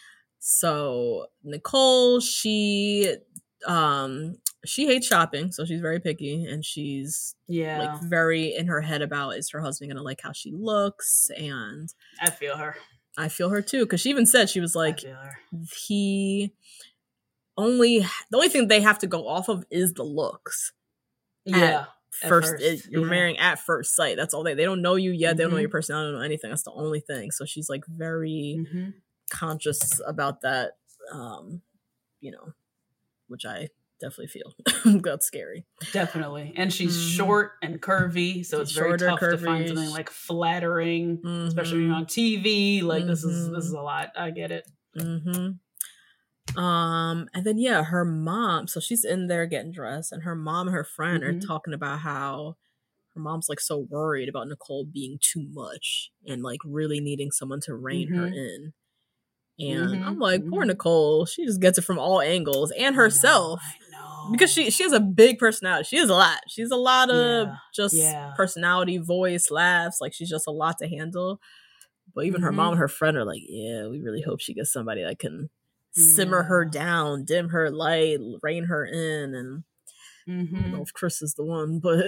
S5: So Nicole, she um she hates shopping, so she's very picky, and she's
S4: yeah,
S5: like very in her head about, is her husband gonna like how she looks? And
S4: I feel her.
S5: I feel her too, because she even said, she was
S4: I
S5: like,
S4: feel her.
S5: he only the only thing they have to go off of is the looks.
S4: Yeah. At
S5: First,
S4: first,
S5: it, you're
S4: yeah.
S5: marrying at first sight. That's all they. They don't know you yet. They don't know
S4: Mhm.
S5: your personality. They don't know anything. That's the only thing. So she's like very
S4: Mm-hmm.
S5: conscious about that. Um, you know, which I definitely feel. That's scary.
S4: Definitely. And she's
S5: Mhm.
S4: short and curvy, so
S5: She's
S4: it's very
S5: shorter,
S4: tough to find
S5: curvy.
S4: something like flattering, especially when
S5: Mhm.
S4: you're on T V. Like this is
S5: Mhm.
S4: this is a lot. I get it.
S5: Mm-hmm. Um, and then yeah, her mom. So she's in there getting dressed, and her mom and her friend
S4: Mhm.
S5: are talking about how her mom's like so worried about Nicole being too much and like really needing someone to rein her
S4: Mhm.
S5: in. And
S4: Mhm,
S5: I'm like, poor
S4: mhm.
S5: Nicole. She just gets it from all angles, and herself.
S4: I know.
S5: Because she she has a big personality. She has a lot. She's a lot of
S4: Yeah,
S5: just
S4: yeah.
S5: personality, voice, laughs. Like she's just a lot to handle. But even her
S4: Mhm.
S5: mom and her friend are like, yeah, we really hope she gets somebody that can simmer her
S4: Yeah.
S5: down, dim her light, rein her in. And I don't
S4: Mhm.
S5: know if Chris is the one, but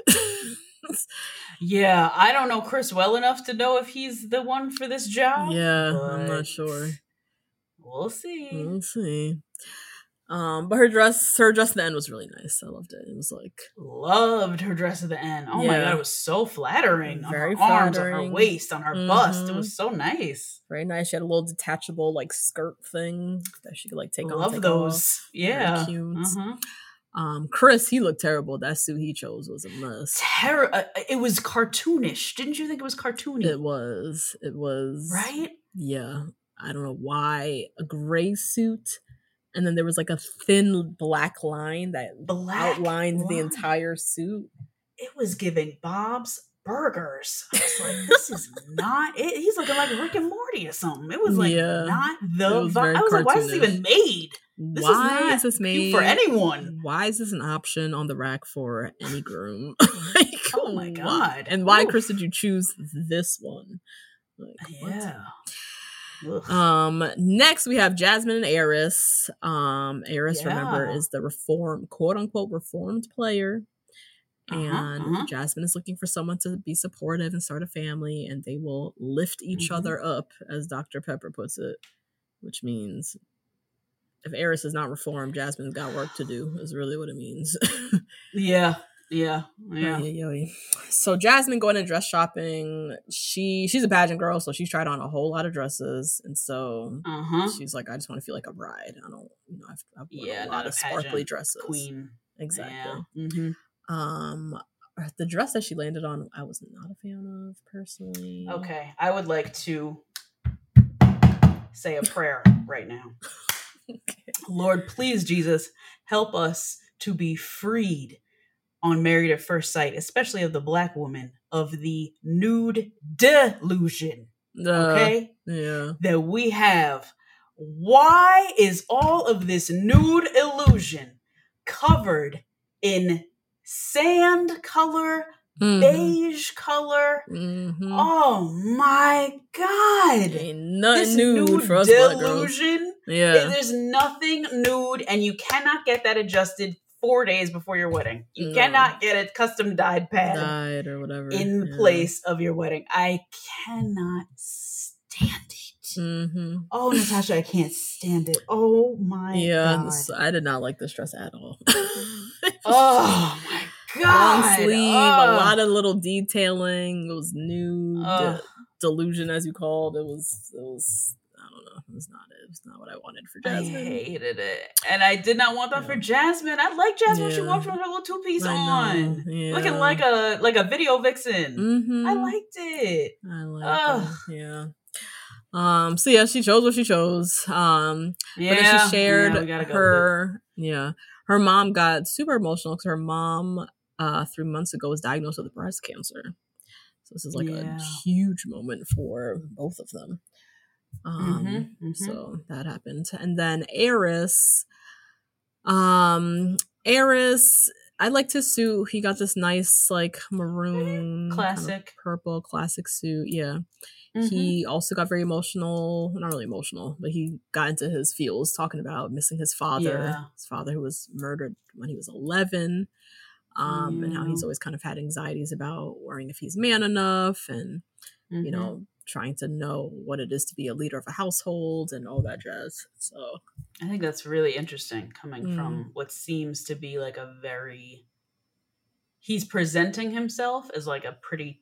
S4: Yeah, I don't know Chris well enough to know if he's the one for this job.
S5: yeah, I'm
S4: but
S5: not sure.
S4: We'll see.
S5: We'll see. Um, but her dress, her dress at the end was really nice. I loved it. It was like
S4: Loved her dress at the end. Oh my
S5: Yeah.
S4: god, it was so flattering.
S5: Very
S4: on her arms, on
S5: flattering.
S4: her waist, on her bust. It
S5: Mhm.
S4: was so nice.
S5: very nice. She had a little detachable like skirt thing that she could like take on.
S4: Love
S5: take
S4: those.
S5: off.
S4: Yeah.
S5: cute.
S4: Uh-huh.
S5: Um, Chris, he looked terrible. That suit he chose was a mess.
S4: Terror. Uh, it was cartoonish. Didn't you think it was cartoony?
S5: It was. It was
S4: Right?
S5: Yeah. I don't know why, a gray suit. And then there was like a thin black line that
S4: Black
S5: outlined the
S4: line.
S5: entire suit.
S4: It was giving Bob's Burgers. I was like, this is not it. He's looking like Rick and Morty or something. It was like
S5: Yeah,
S4: not
S5: it
S4: the
S5: was
S4: vibe.
S5: very
S4: I was like, why is this
S5: cartoonish.
S4: even made? This
S5: Why
S4: is not
S5: is this
S4: cute
S5: made
S4: for anyone?
S5: Why is this an option on the rack for any groom? Like,
S4: Oh my
S5: what?
S4: God.
S5: And why,
S4: Oof.
S5: Chris, did you choose this one? Like, what?
S4: Yeah. Ugh.
S5: Um. Next, we have Jasmine and Eris. Um. Eris, remember,
S4: Yeah.
S5: is the reform, quote unquote, reformed player,
S4: Uh-huh,
S5: and
S4: uh-huh.
S5: Jasmine is looking for someone to be supportive and start a family, and they will lift each
S4: Mhm.
S5: other up, as Doctor Pepper puts it, which means if Eris is not reformed, Jasmine's got work to do. Is really what it means.
S4: Yeah. Yeah. Yeah.
S5: Ay, ay, ay. So Jasmine going to dress shopping. She she's a pageant girl, so she's tried on a whole lot of dresses, and so
S4: Uh-huh.
S5: she's like, I just want to feel like a bride. I don't, you know, I've, I've worn
S4: Yeah,
S5: a
S4: not
S5: lot
S4: a
S5: of sparkly
S4: pageant
S5: dresses.
S4: Queen.
S5: Exactly.
S4: Yeah. Mm-hmm.
S5: Um, the dress that she landed on, I was not a fan of personally.
S4: Okay. I would like to say a prayer right now.
S5: Okay.
S4: Lord, please, Jesus, help us to be freed on Married at First Sight, especially of the Black woman, of the nude delusion,
S5: Uh,
S4: okay,
S5: Yeah.
S4: that we have. Why is all of this nude illusion covered in sand color,
S5: Mhm.
S4: beige color?
S5: Mhm.
S4: Oh my God.
S5: Ain't nothing
S4: This
S5: nude
S4: nude
S5: for us black girls.
S4: delusion.
S5: Yeah.
S4: There's nothing nude, and you cannot get that adjusted four days before your wedding. You
S5: No.
S4: cannot get a custom dyed pad
S5: Died or whatever.
S4: in
S5: yeah.
S4: place of your wedding. I cannot stand it.
S5: Mm-hmm.
S4: Oh, Natasha, I can't stand it. Oh my
S5: Yeah,
S4: God.
S5: this, I did not like this dress at all.
S4: Oh my
S5: Long
S4: God.
S5: sleeve,
S4: Ugh.
S5: a lot of little detailing. It was nude,
S4: Ugh.
S5: delusion as you called. It was, it was, I don't know. It was not it. It was not what I wanted for
S4: I
S5: Jasmine.
S4: hated it. And I did not want that
S5: Yeah.
S4: for Jasmine. I like Jasmine when she
S5: Yeah.
S4: walked with her little two piece
S5: I know,
S4: on.
S5: yeah.
S4: Looking like a like a video vixen.
S5: Mm-hmm.
S4: I liked it.
S5: I like
S4: Ugh.
S5: it. Yeah. Um. So yeah, she chose what she chose. Um.
S4: Yeah.
S5: But then she shared
S4: yeah, we gotta go with it.
S5: her. Yeah. Her mom got super emotional because her mom, uh, three months ago was diagnosed with breast cancer. So this is like
S4: Yeah.
S5: a huge moment for both of them. Um.
S4: Mhm, mhm.
S5: So that happened, and then Eris. Um. Eris. I liked his suit. He got this nice, like, maroon, kind of
S4: Classic.
S5: purple, classic suit. Yeah.
S4: Mhm.
S5: He also got very emotional. Not really emotional, but he got into his feels talking about missing his father.
S4: Yeah.
S5: His father who was murdered when he was eleven. Um, and how he's
S4: Yeah.
S5: always kind of had anxieties about worrying if he's man enough and, you
S4: Mhm.
S5: know, trying to know what it is to be a leader of a household and all that jazz. So,
S4: I think that's really interesting coming
S5: Mm.
S4: from what seems to be like a very he's presenting himself as like a pretty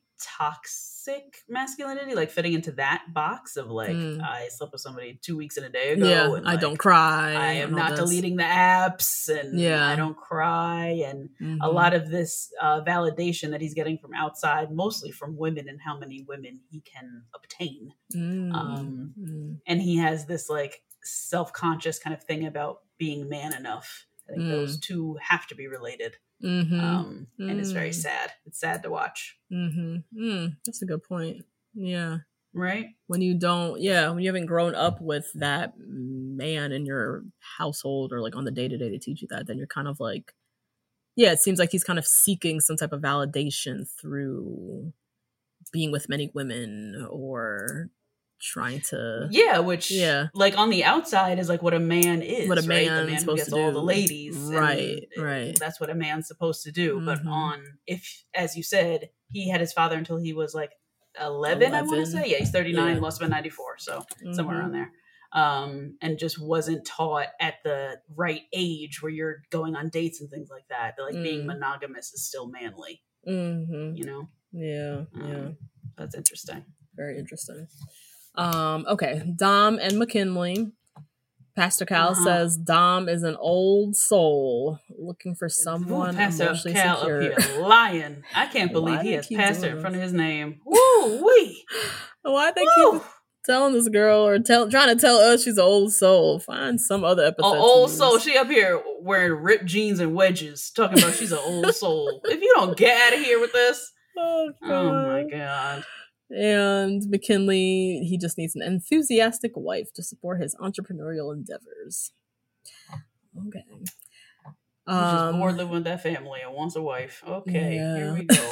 S4: toxic masculinity, like fitting into that box of like
S5: Mm.
S4: I slept with somebody two weeks and a day ago.
S5: yeah,
S4: and
S5: I
S4: like,
S5: don't cry.
S4: I am
S5: and all
S4: not
S5: this.
S4: deleting the apps and
S5: Yeah.
S4: I don't cry and a
S5: Mhm.
S4: lot of this uh, validation that he's getting from outside, mostly from women and how many women he can obtain.
S5: Mm.
S4: Um,
S5: Mm.
S4: and he has this like self-conscious kind of thing about being man enough. I think
S5: Mm.
S4: those two have to be related.
S5: Mhm.
S4: Um, and it's very
S5: Mm.
S4: sad. It's sad to watch.
S5: Mhm. Mm. That's a good point. Yeah.
S4: Right?
S5: When you don't, yeah, when you haven't grown up with that man in your household or like on the day to day to teach you that, then you're kind of like, yeah, it seems like he's kind of seeking some type of validation through being with many women or trying to,
S4: Yeah, which
S5: Yeah.
S4: like on the outside is like what a man is.
S5: What a
S4: right? The
S5: man's
S4: man who
S5: supposed
S4: gets
S5: to
S4: all the
S5: do.
S4: ladies. and
S5: Right, right.
S4: That's what a man's supposed to do. But
S5: Mhm.
S4: on if as you said, he had his father until he was like eleven, I want to
S5: eleven.
S4: say. Yeah, he's thirty-nine,
S5: Yeah.
S4: must have been ninety-four. So somewhere
S5: Mhm.
S4: around there. Um, and just wasn't taught at the right age where you're going on dates and things like that. That like being
S5: Mm.
S4: monogamous is still manly,
S5: Mhm.
S4: you know?
S5: Yeah, yeah.
S4: Um, That's interesting.
S5: Very interesting. Um, okay, Dom and McKinley. Pastor Cal
S4: Uh-huh.
S5: says Dom is an old soul looking for someone
S4: Ooh, Pastor
S5: emotionally
S4: Cal
S5: secure.
S4: up here lying. I can't believe
S5: Why
S4: he
S5: they
S4: has
S5: keep
S4: pastor
S5: doing
S4: in front
S5: this?
S4: of his name. Woo wee.
S5: Why they
S4: Woo.
S5: keep telling this girl or tell trying to tell us she's an old soul. Find some other epithet.
S4: An
S5: to
S4: old
S5: use.
S4: soul. She up here wearing ripped jeans and wedges, talking about she's an old soul. If you don't get out of here with this,
S5: Oh, God.
S4: oh my God.
S5: And McKinley, he just needs an enthusiastic wife to support his entrepreneurial endeavors. Okay.
S4: He's just
S5: Um,
S4: bored living with that family and wants a wife. Okay,
S5: yeah.
S4: here we go.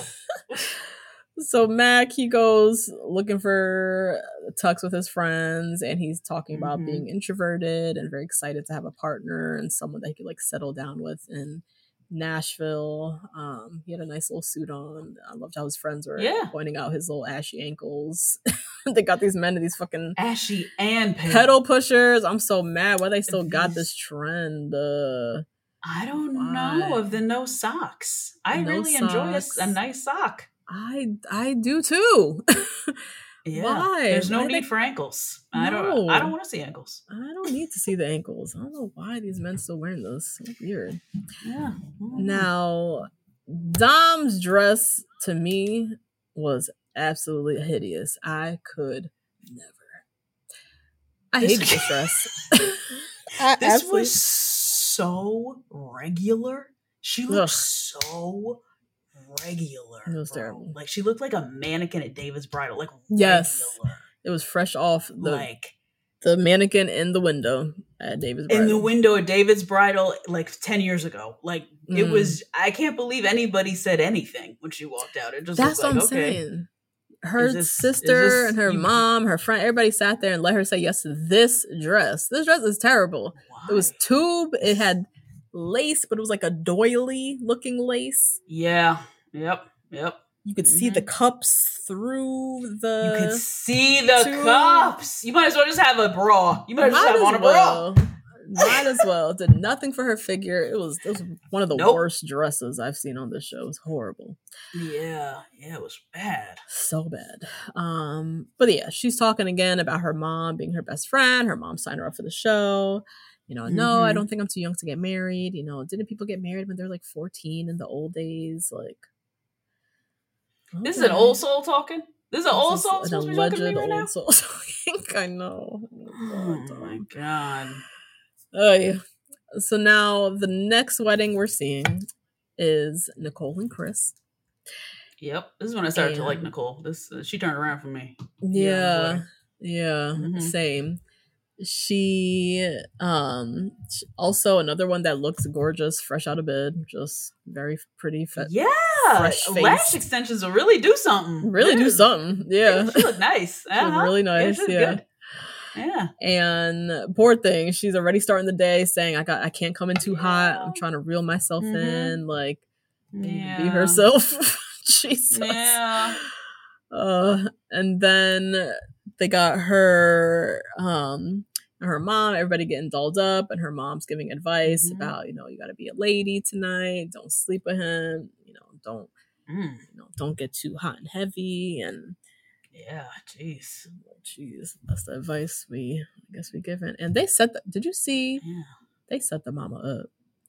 S5: So Mac, he goes looking for Tux with his friends, and he's talking about
S4: Mhm.
S5: being introverted and very excited to have a partner and someone that he could like settle down with in Nashville. Um, he had a nice little suit on. I loved how his friends were
S4: Yeah.
S5: pointing out his little ashy ankles. They got these men in these fucking
S4: Ashy and pale.
S5: pedal pushers. I'm so mad why they still got
S4: These-
S5: this trend. Uh,
S4: I don't
S5: Why?
S4: know of the no socks. I
S5: No
S4: really enjoy a,
S5: socks.
S4: a nice sock.
S5: I I do too.
S4: Yeah.
S5: Why?
S4: There's no
S5: Why
S4: need
S5: they-
S4: for ankles. I don't.
S5: No.
S4: I don't want to see ankles.
S5: I don't need to see the ankles. I don't know why these men still wearing this. So weird.
S4: Yeah.
S5: Now, Dom's dress to me was absolutely hideous. I could never. I
S4: This-
S5: hated this dress. I
S4: This
S5: absolutely-
S4: was so regular. She looked
S5: Ugh.
S4: so regular.
S5: It was
S4: bro.
S5: terrible.
S4: Like she looked like a mannequin at David's Bridal. Like
S5: Yes.
S4: regular.
S5: It was fresh off the
S4: like
S5: the mannequin in the window at David's
S4: in the
S5: Bridal.
S4: window at David's Bridal, like ten years ago. Like it
S5: Mm.
S4: was. I can't believe anybody said anything when she walked out. It just
S5: That's
S4: looked
S5: what
S4: like
S5: I'm
S4: okay.
S5: saying. Her
S4: Is this- is
S5: sister
S4: this-
S5: and her
S4: you-
S5: mom, her friend, everybody sat there and let her say yes to this dress. This dress is terrible. It was
S4: Why?
S5: tube. It had lace, but it was like a doily looking lace.
S4: Yeah. Yep. Yep.
S5: You could see the
S4: Mhm.
S5: cups through the.
S4: You could see the
S5: two-
S4: cups. You might as well just have a bra. You might as well just have on a bra.
S5: well. Might as well. Did nothing for her figure. It was, it was one of the
S4: Nope.
S5: worst dresses I've seen on this show. It was horrible.
S4: Yeah. Yeah. It was bad.
S5: So bad. Um, but yeah, she's talking again about her mom being her best friend. Her mom signed her up for the show. You know, no, I
S4: Mhm.
S5: don't think I'm too young to get married. You know, didn't people get married when they're like fourteen in the old days? Like,
S4: This is an
S5: okay.
S4: old soul talking. This is an
S5: This
S4: old
S5: is
S4: soul
S5: an
S4: supposed to be talking to me
S5: alleged
S4: right now.
S5: old soul talking. I know.
S4: Oh my god.
S5: Oh yeah. So now the next wedding we're seeing is Nicole and Chris.
S4: Yep. This is when I started to like
S5: And-
S4: Nicole. This uh, she turned around for me.
S5: Yeah, yeah,
S4: Mhm.
S5: same. She um sh- also another one that looks gorgeous, fresh out of bed, just very pretty. Fe-
S4: Yeah.
S5: fresh
S4: Lash
S5: face.
S4: extensions will really do something.
S5: Really do
S4: Yeah.
S5: something. Yeah,
S4: She looked nice.
S5: She looked really nice,
S4: she looked
S5: yeah.
S4: good. Yeah.
S5: and poor thing, she's already starting the day saying, "I got, I can't come in too hot. I'm
S4: Yeah.
S5: trying to reel myself
S4: Mhm.
S5: in, like
S4: Yeah.
S5: be herself." Jesus.
S4: Yeah.
S5: Uh, and then they got her, um, her mom, everybody getting dolled up, and her mom's giving advice
S4: Mhm.
S5: about, you know, you got to be a lady tonight. Don't sleep with him. You know, don't,
S4: Mm.
S5: you know, don't get too hot and heavy. And
S4: Yeah. Jeez.
S5: jeez, that's the advice we, I guess we given. And they set, the, did you see?
S4: Yeah.
S5: They set the mama up.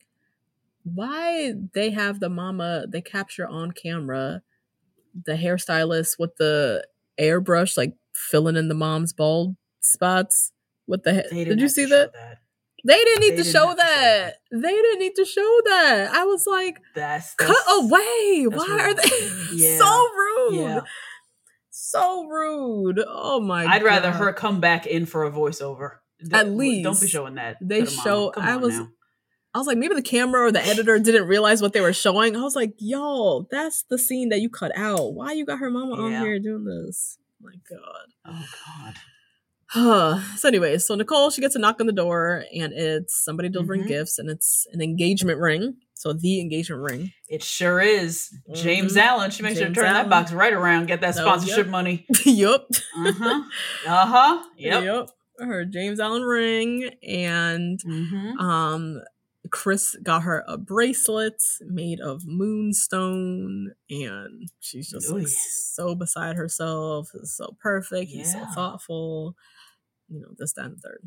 S5: Why they have the mama? They capture on camera the hairstylist with the airbrush, like filling in the mom's bald spots with the.
S4: They
S5: Did
S4: didn't
S5: you
S4: have to
S5: see
S4: show
S5: that?
S4: that?
S5: They didn't need
S4: They
S5: to
S4: didn't
S5: show
S4: have to show
S5: that. They didn't need to show that. I was like,
S4: That's,
S5: cut
S4: that's
S5: away.
S4: that's
S5: Why are
S4: rude.
S5: they
S4: Yeah.
S5: so rude?
S4: Yeah.
S5: So rude. Oh my!
S4: I'd rather
S5: God.
S4: her come back in for a voiceover.
S5: At
S4: Don't- don't
S5: least
S4: be showing that.
S5: they
S4: to the mama.
S5: show-
S4: Come
S5: I
S4: on
S5: was-
S4: now.
S5: I was like, maybe the camera or the editor didn't realize what they were showing. I was like, yo, that's the scene that you cut out. Why you got her mama on
S4: Yeah.
S5: here doing this? My God.
S4: Oh god.
S5: So anyway, so Nicole, she gets a knock on the door, and it's somebody delivering
S4: Mhm.
S5: gifts, and it's an engagement ring. So the engagement ring.
S4: It sure is. James
S5: Mhm.
S4: Allen. She makes sure to
S5: James
S4: turn
S5: Allen.
S4: that box right around. Get that
S5: No,
S4: sponsorship
S5: yep.
S4: money.
S5: Yup.
S4: Uh huh. Uh huh. Yep.
S5: Yep. Her James Allen ring, and
S4: Mm-hmm.
S5: um Chris got her a bracelet made of moonstone, and she's just like
S4: Ooh.
S5: so beside herself. It's so perfect. He's so
S4: Yeah.
S5: thoughtful. You know, this, that, and the third.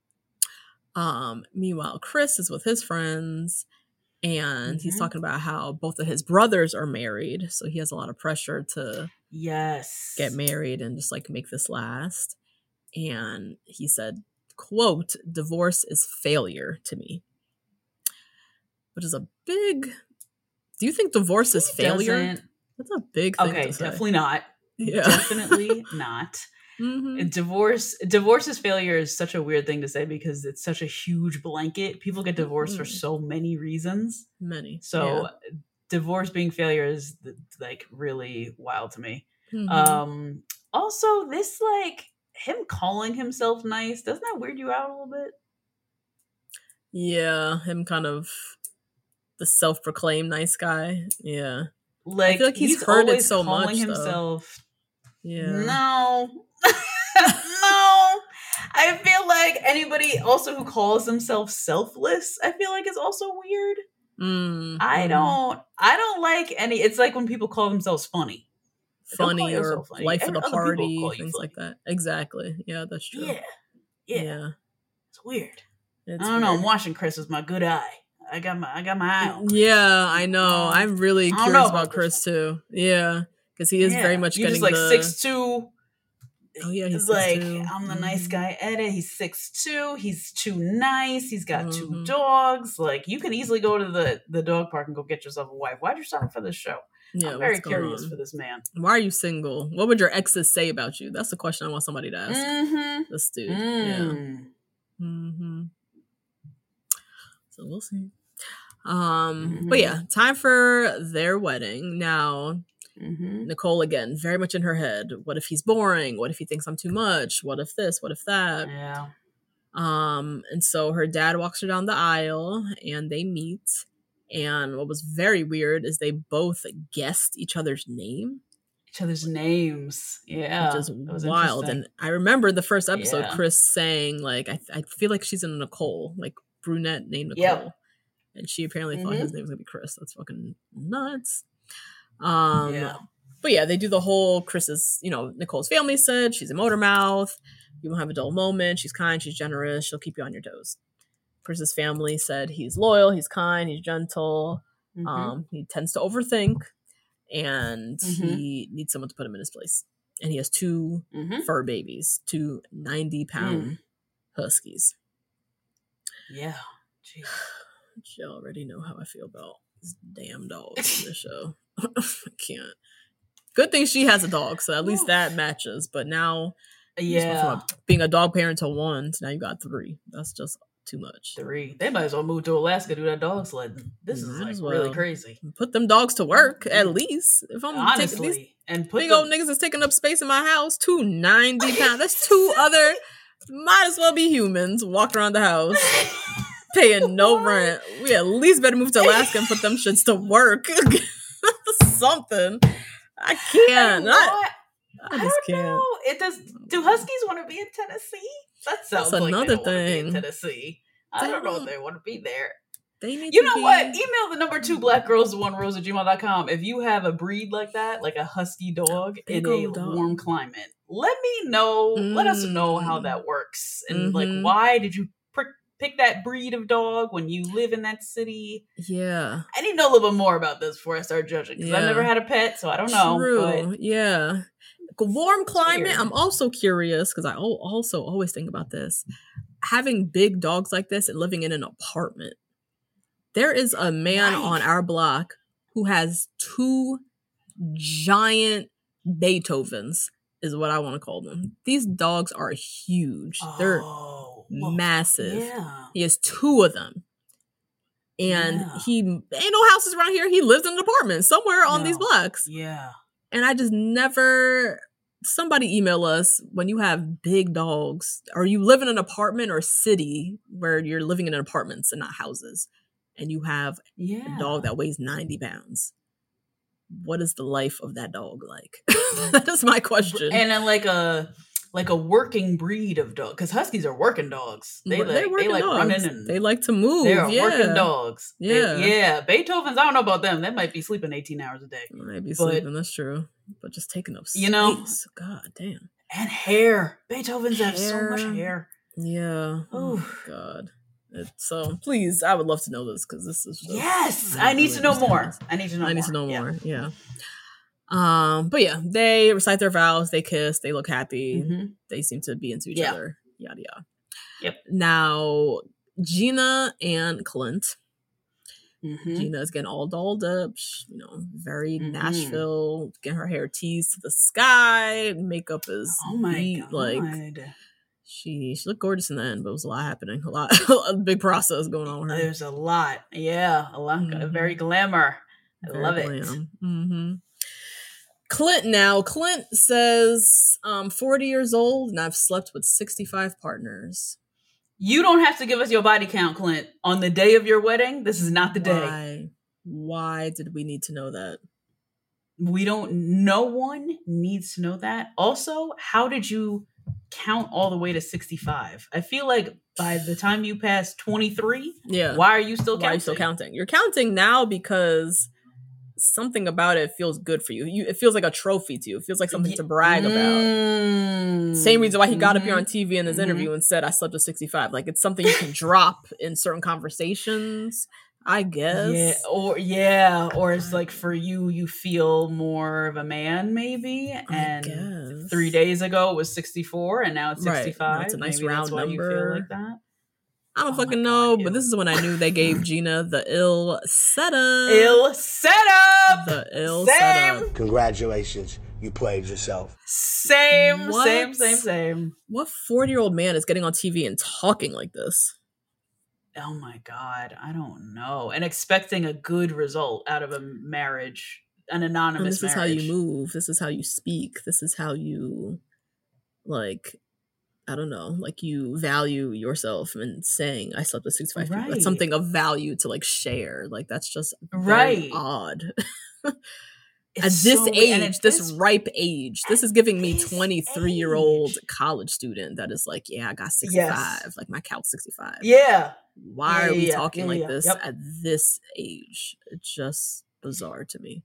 S5: Um, meanwhile, Chris is with his friends, and he's
S4: Mhm.
S5: talking about how both of his brothers are married, so he has a lot of pressure to
S4: Yes.
S5: get married and just like make this last. and he said, quote, "Divorce is failure to me," which is a big. Do you think divorce is failure?
S4: Doesn't.
S5: That's a big thing
S4: Okay,
S5: to say.
S4: definitely not.
S5: Yeah.
S4: Definitely not.
S5: Mm-hmm.
S4: Divorce divorce is failure is such a weird thing to say because it's such a huge blanket. People get divorced mm-hmm. for so many reasons.
S5: Many.
S4: So
S5: yeah.
S4: divorce being failure is like really wild to me.
S5: Mm-hmm.
S4: Um also this like him calling himself nice, doesn't that weird you out a little bit?
S5: Yeah, him kind of the self-proclaimed nice guy. Yeah.
S4: Like,
S5: I feel like he's,
S4: he's
S5: heard
S4: always
S5: it so
S4: calling
S5: much
S4: himself
S5: though. Yeah.
S4: No. No. I feel like anybody also who calls themselves selfless, I feel like is also weird.
S5: Mm,
S4: I
S5: mm.
S4: don't I don't like any it's like when people call themselves funny.
S5: Funny or
S4: funny.
S5: life of the
S4: Other
S5: party, things like that. Exactly. Yeah, that's true.
S4: Yeah. Yeah.
S5: yeah.
S4: It's weird.
S5: It's
S4: I don't
S5: weird.
S4: know. I'm watching Chris with my good eye. I got my I got my eye on.
S5: Yeah, I know. Um, I'm really curious about,
S4: about
S5: Chris too. Yeah, because he is
S4: yeah.
S5: very much
S4: You're
S5: getting
S4: just like
S5: the...
S4: six two.
S5: Oh yeah, he's
S4: like
S5: six two.
S4: I'm the
S5: mm-hmm.
S4: nice guy Edit. He's six two. He's too nice. He's got
S5: mm-hmm.
S4: two dogs. Like you can easily go to the the dog park and go get yourself a wife. Why'd you sign up for this show?
S5: Yeah,
S4: I'm very curious on? for this man.
S5: Why are you single? What would your exes say about you? That's the question I want somebody to ask.
S4: Mm-hmm.
S5: This dude.
S4: Mm.
S5: Yeah. Mm-hmm. So we'll see. Um, mm-hmm. But yeah, time for their wedding. Now, mm-hmm. Nicole, again, very much in her head. What if he's boring? What if he thinks I'm too much? What if this? What if that?
S4: Yeah.
S5: Um, and so her dad walks her down the aisle and they meet. And what was very weird is they both guessed each other's name.
S4: Each other's names. Yeah.
S5: Which is wild. And I remember the first episode,
S4: yeah.
S5: Chris saying, like, I, I feel like she's in Nicole, like brunette named Nicole.
S4: Yep.
S5: And she apparently
S4: mm-hmm.
S5: thought his name was going to be Chris. That's fucking nuts. Um,
S4: yeah.
S5: But yeah, they do the whole Chris's, you know, Nicole's family said she's a motor mouth. You won't have a dull moment. She's kind. She's generous. She'll keep you on your toes. Chris's family said he's loyal. He's kind. He's gentle. Mm-hmm. Um, he tends to overthink. And mm-hmm. he needs someone to put him in his place. And he has two mm-hmm. fur babies, two ninety-pound mm. huskies.
S4: Yeah. Jeez.
S5: You already know how I feel about these damn dogs in the show. I can't. Good thing she has a dog, so at least that matches. But now,
S4: yeah,
S5: being a dog parent to one, so now you got three. That's just too much.
S4: Three. They might as well move to Alaska to do that dog sledding. This is like well. really crazy.
S5: Put them dogs to work at least. If I'm
S4: honestly,
S5: taking these
S4: and put
S5: big
S4: them-
S5: old niggas is taking up space in my house. Two ninety pounds. That's two other. Might as well be humans walking around the house. Paying no rent. We at least better move to Alaska and put them shits to work. Something. I can't. I, I, I just
S4: I
S5: can't.
S4: Know. It does. Do Huskies want to be in Tennessee? That sounds
S5: That's
S4: like
S5: another
S4: they don't
S5: thing.
S4: Want to be in Tennessee. I
S5: they
S4: don't know
S5: don't,
S4: if they want to be there.
S5: They need
S4: you
S5: to
S4: know
S5: be...
S4: what? Email the number two black girls to one rose at gmail dot com if you have a breed like that, like a husky dog in a dog. warm climate. Let me know. Mm. Let us know how that works and mm-hmm. like why did you pick that breed of dog when you live in that city?
S5: Yeah.
S4: I need to know a little bit more about this before I start judging. Because yeah. I've never had a pet, so I don't know.
S5: True.
S4: But
S5: yeah. Warm climate, I'm also curious, because I also always think about this. Having big dogs like this and living in an apartment. There is a man right. on our block who has two giant Beethovens, is what I want to call them. These dogs are huge. Oh. They're massive.
S4: Yeah.
S5: He has two of them. And
S4: yeah.
S5: he ain't no houses around here. He lives in an apartment somewhere on
S4: no.
S5: these blocks.
S4: Yeah.
S5: And I just never somebody email us when you have big dogs or you live in an apartment or city where you're living in apartments and not houses and you have
S4: yeah.
S5: a dog that weighs ninety pounds. What is the life of that dog like? That is my question.
S4: And then like a like a working breed of dog, because Huskies are working dogs. They like they like dogs. running and
S5: they like to move.
S4: They are
S5: yeah.
S4: working dogs.
S5: Yeah,
S4: they, yeah. Beethovens, I don't know about them. They might be sleeping eighteen hours a day.
S5: They might be
S4: but,
S5: sleeping. That's true. But just taking up space.
S4: You know,
S5: God damn.
S4: And hair. Beethovens hair. have so much hair.
S5: Yeah. Oh my God. It, so please, I would love to know this because this is just,
S4: yes. I, I need really to know more. This. I need to know.
S5: I need
S4: more.
S5: to know
S4: yeah.
S5: more. Yeah. Um, but yeah, they recite their vows, they kiss, they look happy,
S4: Mm-hmm.
S5: they seem to be into each
S4: Yeah.
S5: other, yada yada.
S4: Yep.
S5: Now, Gina and Clint.
S4: Mm-hmm.
S5: Gina is getting all dolled up, you know, very
S4: Mhm.
S5: Nashville, getting her hair teased to the sky, makeup is
S4: Oh my
S5: beat,
S4: god!
S5: like she she looked gorgeous in the end, but it was a lot happening, a lot, a big process going on with her.
S4: There's a lot, yeah, a lot,
S5: Mhm.
S4: very glamour. I
S5: Very
S4: love
S5: glam.
S4: it.
S5: Mm-hmm. Clint now, Clint says, I'm forty years old and I've slept with sixty-five partners.
S4: You don't have to give us your body count, Clint. On the day of your wedding, this is not the day.
S5: Why? Why did we need to know that?
S4: We don't, no one needs to know that. Also, how did you count all the way to sixty-five? I feel like by the time you pass twenty-three,
S5: Yeah.
S4: why are you still
S5: Why
S4: counting?
S5: are you still counting? You're counting now because something about it feels good for you. you. It feels like a trophy to you. It feels like something to brag about.
S4: Mm,
S5: Same reason why he got
S4: mhm,
S5: up here on T V in his
S4: mhm.
S5: interview and said, I slept with sixty-five. Like, it's something you can drop in certain conversations, I guess.
S4: Yeah, or yeah, or it's like for you, you feel more of a man, maybe. And
S5: guess.
S4: three days ago it was sixty-four, and now it's
S5: Right. Now
S4: sixty-five.
S5: it's a nice
S4: maybe
S5: round
S4: that's why you feel
S5: number.
S4: like that.
S5: I don't
S4: Oh my
S5: fucking
S4: God,
S5: know,
S4: ew.
S5: but this is when I knew they gave Gina the ill setup.
S4: Ill setup.
S5: The ill
S4: Same.
S5: setup.
S8: Congratulations, you played yourself.
S4: Same,
S5: What?
S4: same, same, same.
S5: What forty-year-old man is getting on T V and talking like this?
S4: Oh my God, I don't know. And expecting a good result out of a marriage, an anonymous
S5: And this is
S4: marriage.
S5: how you move. This is how you speak. This is how you, like, I don't know, like you value yourself and saying, I slept with sixty-five people.
S4: Right.
S5: That's something of value to, like, share. Like, that's just very
S4: Right.
S5: odd.
S4: It's
S5: At this
S4: so weird, and
S5: age,
S4: at
S5: this ripe age, this is giving me
S4: this
S5: twenty-three-year-old
S4: age.
S5: college student that is like, yeah, I got sixty-five.
S4: Yes.
S5: Like, my count's sixty-five.
S4: Yeah.
S5: Why
S4: Yeah,
S5: are we
S4: yeah,
S5: talking
S4: yeah,
S5: like
S4: yeah.
S5: this
S4: Yep.
S5: at this age? It's just bizarre to me.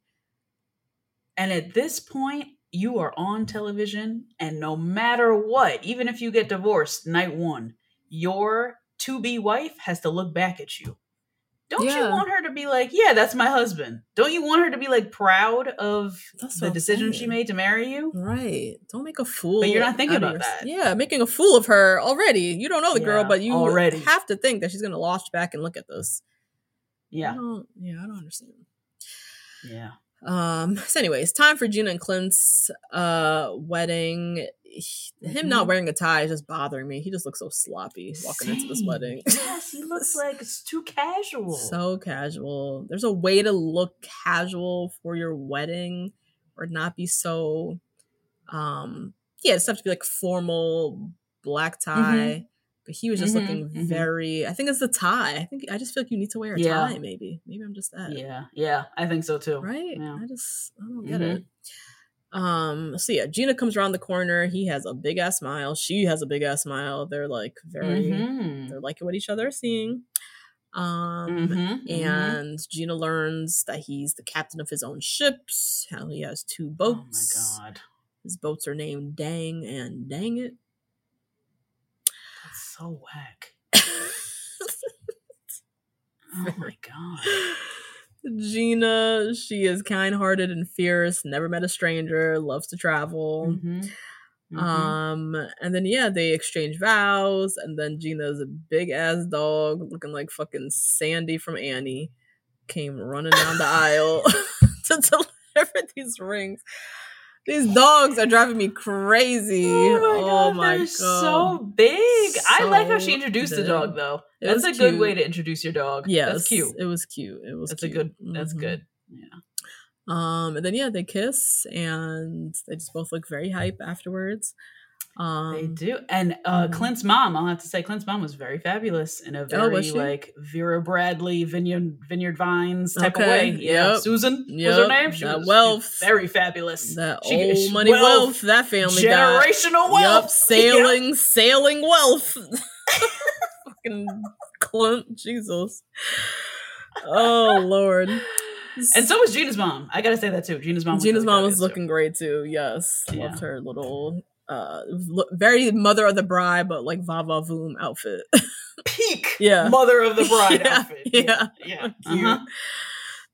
S4: And at this point, you are on television, and no matter what, even if you get divorced night one, your to-be wife has to look back at you. Don't you
S5: Yeah.
S4: want her to be like, yeah, that's my husband? Don't you want her to be like proud of
S5: That's
S4: the
S5: what I'm
S4: decision she
S5: saying.
S4: made to marry you?
S5: Right. Don't make a fool.
S4: But you're not thinking
S5: out of
S4: about
S5: yours-
S4: that.
S5: Yeah, making a fool of her already. You don't know the girl,
S4: Yeah,
S5: but you
S4: already.
S5: have to think that she's going to launch back and look at this. I
S4: Yeah.
S5: don't, yeah, I don't understand.
S4: Yeah.
S5: Um. So, anyways, time for Gina and Clint's uh wedding. He- him
S4: Mhm.
S5: not wearing a tie is just bothering me. He just looks so sloppy walking into this
S4: Same.
S5: wedding.
S4: Yes, he looks like it's too casual.
S5: So casual. There's a way to look casual for your wedding, or not be so. Um. Yeah, it's have to be like formal black tie. But he was just
S4: Mhm,
S5: looking
S4: mhm.
S5: very. I think it's the tie. I think I just feel like you need to wear a
S4: Yeah.
S5: tie. Maybe. Maybe I'm just that.
S4: Yeah, yeah, I think so too.
S5: Right?
S4: Yeah.
S5: I just I don't get
S4: Mhm.
S5: it. Um, so yeah, Gina comes around the corner. He has a big ass smile. She has a big ass smile. They're like very
S4: Mhm.
S5: they're liking what each other are seeing. Um
S4: Mhm, mhm.
S5: and Gina learns that he's the captain of his own ships, how he has two
S4: Oh
S5: boats.
S4: my God,
S5: His boats are named Dang and Dang It.
S4: that's so whack. Oh my God.
S5: Gina, she is kind-hearted and fierce, never met a stranger, loves to travel.
S4: Mhm, mhm.
S5: Um, and then yeah, they exchange vows, and then Gina's a big ass dog looking like fucking Sandy from Annie came running down the aisle to deliver these rings. These dogs are driving me crazy.
S4: Oh my God,
S5: my
S4: they're
S5: God.
S4: so big. I like how she
S5: So
S4: introduced the
S5: big.
S4: dog, though.
S5: It
S4: That's
S5: was
S4: a good
S5: cute.
S4: way to introduce your dog.
S5: Yes,
S4: That's cute.
S5: It was cute. It was
S4: That's
S5: cute.
S4: a good. That's
S5: Mhm.
S4: good. Yeah.
S5: Um, and then yeah, they kiss, and they just both look very hype afterwards. Um,
S4: They do. And uh,
S5: mhm.
S4: Clint's mom, I'll have to say, Clint's mom was very fabulous in a very,
S5: Oh, was she?
S4: like, Vera Bradley, Vineyard Vineyard Vines type
S5: Okay,
S4: of way. Yeah.
S5: yep,
S4: Susan was
S5: yep,
S4: her name. She
S5: that
S4: was
S5: wealth.
S4: very fabulous.
S5: That
S4: She-
S5: old
S4: she-
S5: money
S4: wealth,
S5: wealth, that family got.
S4: generational wealth.
S5: Yup, sailing, sailing wealth. Fucking Clint, Jesus. Oh Lord.
S4: And so was Gina's mom. I gotta say that too. Gina's mom was
S5: Gina's
S4: really
S5: mom was
S4: fabulous,
S5: looking great too. Yes,
S4: Yeah.
S5: loved her little, uh, lo- very mother of the bride, but like Vava Voom outfit.
S4: too. Peak
S5: Yeah.
S4: mother of the bride
S5: Yeah,
S4: outfit.
S5: yeah.
S4: Yeah.
S5: Cute.
S4: Uh-huh.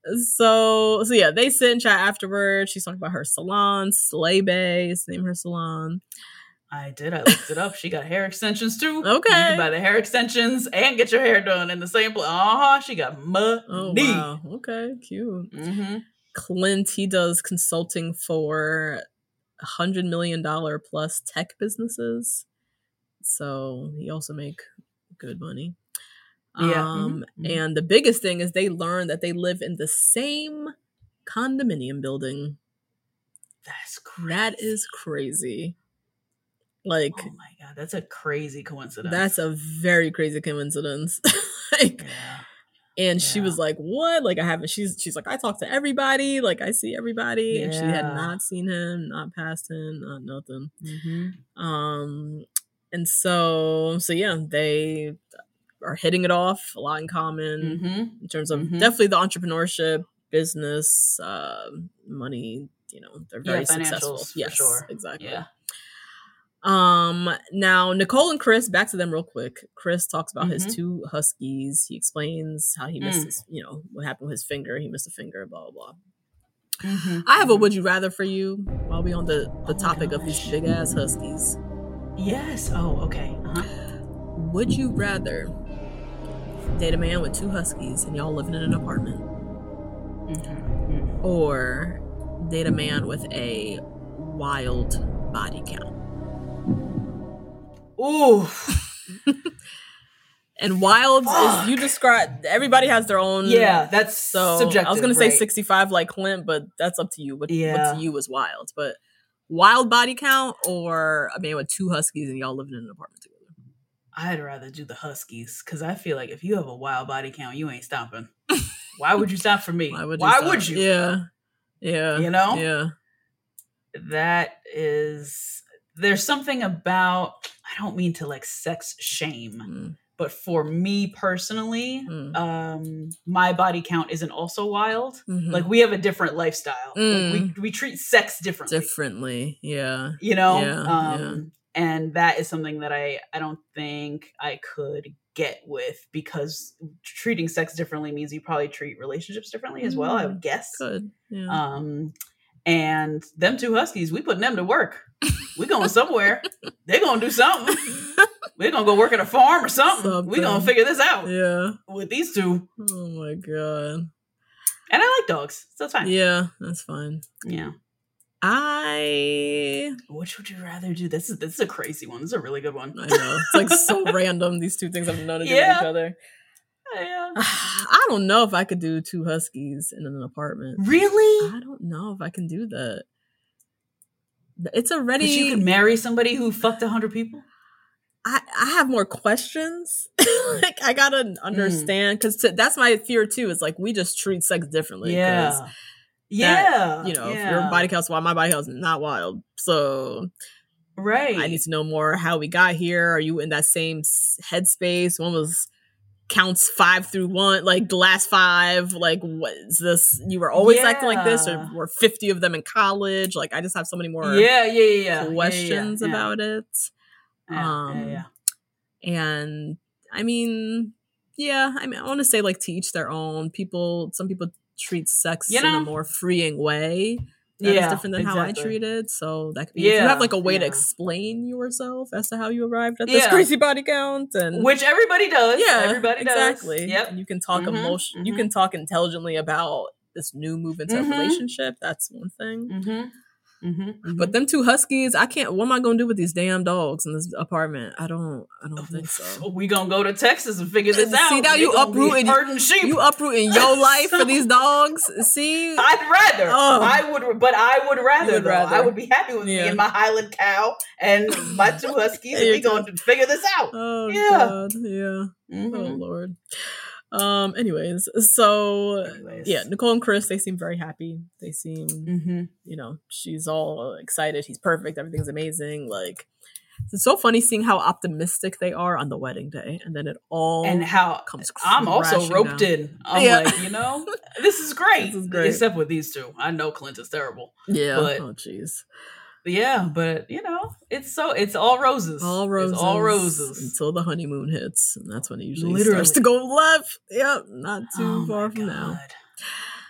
S5: So, so yeah, they sit and chat afterwards. She's talking about her salon, Slay Bay is the name of her salon.
S4: I did. I looked it up. She got hair extensions too.
S5: Okay.
S4: You can buy the hair extensions and get your hair done in the same place. Uh-huh. She got money.
S5: Oh, wow. Okay, cute.
S4: Mm-hmm.
S5: Clint, he does consulting for one hundred million dollars plus tech businesses. So he also make good money.
S4: Yeah.
S5: Um,
S4: mm-hmm.
S5: And the biggest thing is they learn that they live in the same condominium building.
S4: That's crazy.
S5: That is crazy. Like,
S4: oh my God, that's a crazy coincidence.
S5: That's a very crazy coincidence. like,
S4: yeah.
S5: And
S4: yeah.
S5: she was like, what? Like, I haven't, she's, she's like, I talk to everybody. Like, I see everybody.
S4: Yeah.
S5: And she had not seen him, not passed him, not nothing.
S4: Mm-hmm.
S5: Um, and so, so yeah, they are hitting it off, a lot in common
S4: mm-hmm.
S5: in terms of
S4: mm-hmm.
S5: definitely the entrepreneurship, business, uh, money, you know, they're very
S4: yeah,
S5: successful. Yes,
S4: for sure.
S5: Exactly.
S4: Yeah.
S5: Um, now Nicole and Chris, back to them real quick. Chris talks about
S4: mm-hmm.
S5: his two huskies. He explains how he missed
S4: mm.
S5: his, you know, what happened with his finger. He missed a finger, blah, blah, blah.
S4: Mm-hmm.
S5: I have a would you rather for you while we on the, the
S4: oh
S5: topic of these big ass huskies.
S4: Yes. Oh, okay. Uh-huh.
S5: Would you rather date a man with two huskies and y'all living in an apartment?
S4: Mm-hmm.
S5: Or date a man with a wild body count?
S4: Ooh.
S5: And wild
S4: Fuck.
S5: is, you describe, everybody has their own.
S4: Yeah, that's
S5: so
S4: subjective.
S5: I was going to say
S4: right?
S5: sixty-five like Clint, but that's up to you. What,
S4: yeah.
S5: what to you is wild? But wild body count or a man with two huskies and y'all living in an apartment together?
S4: I'd rather do the huskies because I feel like if you have a wild body count, you ain't stopping. Why would you stop for me?
S5: Why would you?
S4: Why
S5: stop?
S4: would you?
S5: Yeah. Yeah.
S4: You know?
S5: Yeah.
S4: That is, there's something about, I don't mean to like sex shame,
S5: Mm.
S4: but for me personally,
S5: Mm.
S4: um, my body count isn't also wild.
S5: Mm-hmm.
S4: Like we have a different lifestyle.
S5: Mm.
S4: Like we, we treat sex differently.
S5: Differently. Yeah.
S4: You know?
S5: Yeah,
S4: um,
S5: yeah.
S4: And that is something that I, I don't think I could get with because treating sex differently means you probably treat relationships differently as well, I would guess.
S5: Good. Yeah.
S4: Um, and them two huskies, we putting them to work. We going somewhere. They're going to do something. We're going to go work at a farm or something.
S5: something.
S4: We're going to figure this out.
S5: Yeah.
S4: With these two.
S5: Oh my God.
S4: And I like dogs. So it's fine.
S5: Yeah, that's fine.
S4: Yeah.
S5: I
S4: Which would you rather do? This is this is a crazy one. This is a really good one.
S5: I know. It's like so random. These two things have nothing to do
S4: Yeah.
S5: with each other.
S4: Yeah.
S5: I don't know if I could do two huskies in an apartment.
S4: Really?
S5: I don't know if I can do that. It's already.
S4: But you could marry somebody who fucked a hundred people?
S5: I, I have more questions. Like I gotta
S4: Mm.
S5: understand because that's my fear too. It's like we just treat sex differently. 'cause
S4: Yeah.
S5: that,
S4: Yeah.
S5: you know,
S4: yeah.
S5: if your body count's wild, my body count's not wild. So
S4: Right.
S5: I need to know more how we got here. Are you in that same s- headspace? One was counts five through one, like the last five. Like, what is this? You were always acting like this, or
S4: Yeah.
S5: were fifty of them in college? Like, I just have so many more
S4: Yeah, yeah, yeah, yeah.
S5: questions
S4: yeah, yeah, yeah.
S5: about it.
S4: Yeah,
S5: um,
S4: yeah, yeah.
S5: And I mean, yeah, I mean, I want to say like to each their own. People, some people treat sex
S4: You
S5: in a
S4: know?
S5: more freeing way. That is
S4: Yeah,
S5: different than how I
S4: exactly.
S5: treat it. So that could be, if you
S4: Yeah,
S5: have like a way to
S4: yeah.
S5: explain yourself as to how you arrived at this
S4: Yeah.
S5: crazy body count, and
S4: Which everybody does.
S5: yeah,
S4: Everybody
S5: exactly.
S4: does. Yep.
S5: And you can talk
S4: Mhm,
S5: emotion. You
S4: mhm.
S5: can talk intelligently about this new move into
S4: Mhm.
S5: a relationship. That's one thing.
S4: Mm-hmm. Mm-hmm.
S5: But them two huskies, I can't. What am I going to do with these damn dogs in this apartment? I don't. I don't think so.
S4: We gonna go to Texas and figure this out.
S5: See, now
S4: They
S5: you
S4: gonna be
S5: uprooting-
S4: herding sheep.
S5: You uprooting your life for these dogs. See,
S4: I'd rather.
S5: Oh.
S4: I would, but I would rather.
S5: You would
S4: though.
S5: rather.
S4: I would be happy with
S5: Yeah.
S4: me and my Highland cow and my two huskies, and
S5: Your
S4: we going to figure this out.
S5: oh
S4: Yeah.
S5: God, yeah. Oh
S4: Mhm.
S5: Lord. Um. Anyways, so
S4: Anyways.
S5: yeah, Nicole and Chris, they seem very happy. They seem,
S4: Mm-hmm.
S5: you know, she's all excited. He's perfect. Everything's amazing. Like, it's so funny seeing how optimistic they are on the wedding day, and then it all
S4: And how
S5: comes
S4: I'm also
S5: crashing
S4: roped
S5: down.
S4: in. I'm
S5: Yeah.
S4: like, you know, this is great.
S5: This is great.
S4: Except with these two. I know Clint is terrible.
S5: Yeah.
S4: But-
S5: oh jeez.
S4: But yeah, but you know, it's so it's all roses.
S5: All roses.
S4: It's all roses.
S5: until the honeymoon hits, and that's when it usually
S4: Literally.
S5: starts to go left. Yep, not too
S4: Oh my
S5: far from now.
S4: God.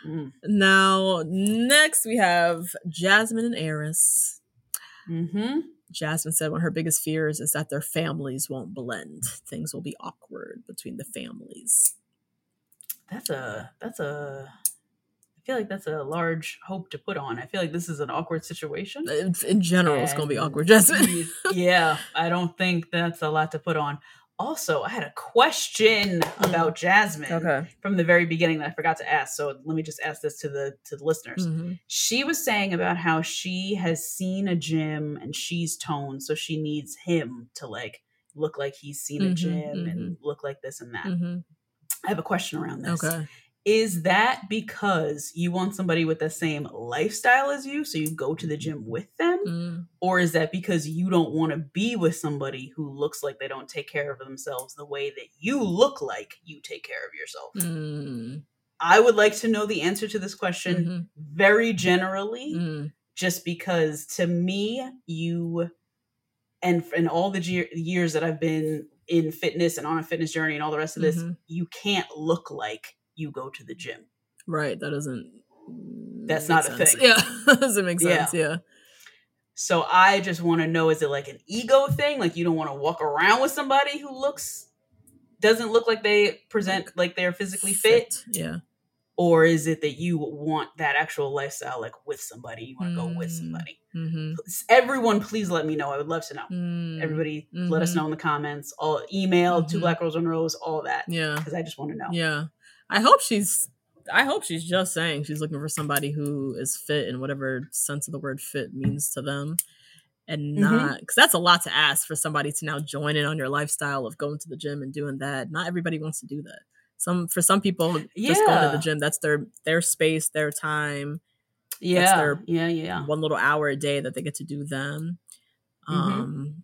S4: Mm.
S5: Now, next we have Jasmine and Eris.
S4: Mm-hmm.
S5: Jasmine said one of her biggest fears is that their families won't blend. Things will be awkward between the families.
S4: That's a that's a I feel like that's a large hope to put on. I feel like this is an awkward situation.
S5: In, in general,
S4: and
S5: it's going to be awkward, Jasmine.
S4: Yeah, I don't think that's a lot to put on. Also, I had a question about Jasmine
S5: Okay.
S4: from the very beginning that I forgot to ask. So let me just ask this to the to the listeners.
S5: Mm-hmm.
S4: She was saying about how she has seen a gym and she's toned, so she needs him to like look like he's seen a
S5: Mhm,
S4: gym
S5: mhm.
S4: and look like this and that.
S5: Mm-hmm.
S4: I have a question around this.
S5: Okay.
S4: Is that because you want somebody with the same lifestyle as you, so you go to the gym with them?
S5: Mm.
S4: Or is that because you don't want to be with somebody who looks like they don't take care of themselves the way that you look like you take care of yourself?
S5: Mm.
S4: I would like to know the answer to this question
S5: Mhm.
S4: very generally,
S5: Mm.
S4: just because to me, you, and in all the ge- years that I've been in fitness and on a fitness journey and all the rest of this,
S5: Mhm.
S4: you can't look like you go to the gym.
S5: Right. That doesn't.
S4: That's
S5: make
S4: not a
S5: sense.
S4: thing.
S5: Yeah. That doesn't make
S4: Yeah.
S5: sense. Yeah.
S4: So I just want to know, is it like an ego thing? Like you don't want to walk around with somebody who looks, doesn't look like they present like they're physically fit?
S5: Yeah.
S4: Or is it that you want that actual lifestyle, like with somebody, you want to go with
S5: Mm.
S4: somebody?
S5: Mm-hmm.
S4: Everyone, please let me know. I would love to know.
S5: Mm.
S4: Everybody, let us
S5: Mhm.
S4: know in the comments. All email,
S5: Mhm.
S4: two black girls, one rose, all that.
S5: Yeah.
S4: Because I just want to know.
S5: Yeah. I hope she's I hope she's just saying she's looking for somebody who is fit in whatever sense of the word fit means to them. And not because that's a lot to ask for somebody to now join in on your lifestyle of going to the gym and doing that. Not everybody wants to do that. Some for some people just going to the
S4: Yeah.
S5: gym, that's their their space, their time.
S4: Yeah,
S5: their
S4: yeah, yeah.
S5: One little hour a day that they get to do them.
S4: Mhm.
S5: Um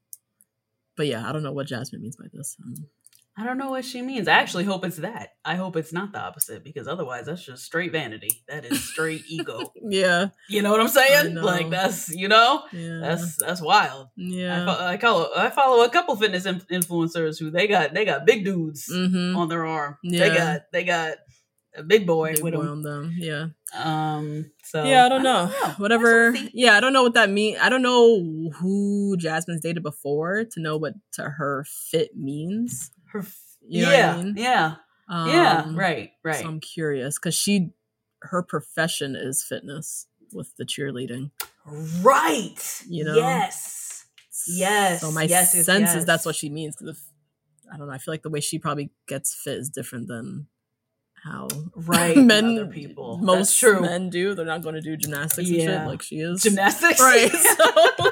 S5: but yeah, I don't know what Jasmine means by this. Um,
S4: I don't know what she means. I actually hope it's that. I hope it's not the opposite, because otherwise that's just straight vanity. That is straight ego.
S5: yeah.
S4: You know what I'm
S5: I
S4: saying?
S5: know.
S4: Like that's, you know,
S5: Yeah.
S4: that's that's wild. I,
S5: yeah.
S4: fo- I follow I follow a couple fitness inf- influencers who they got they got big dudes
S5: Mm-hmm.
S4: on their arm. They
S5: Yeah.
S4: got they got a big boy
S5: Big
S4: with
S5: boy
S4: them.
S5: on them. Yeah.
S4: Um. So
S5: Yeah, I don't know. Whatever.
S4: That's what
S5: Yeah, I don't know what that means. I don't know who Jasmine's dated before to know what to her fit means.
S4: her. f-
S5: You know what I
S4: yeah,
S5: mean?
S4: yeah, yeah.
S5: Um,
S4: Right, right.
S5: So I'm curious because she, her profession is fitness with the cheerleading.
S4: Right.
S5: You know?
S4: Yes. Yes.
S5: So my
S4: yes, yes,
S5: sense is
S4: yes.
S5: that's what she means. Because I don't know. I feel like the way she probably gets fit is different than how
S4: Right.
S5: men,
S4: other people.
S5: most
S4: That's true.
S5: men do. They're not going to do gymnastics and
S4: Yeah.
S5: shit like she is.
S4: Gymnastics.
S5: Right. So,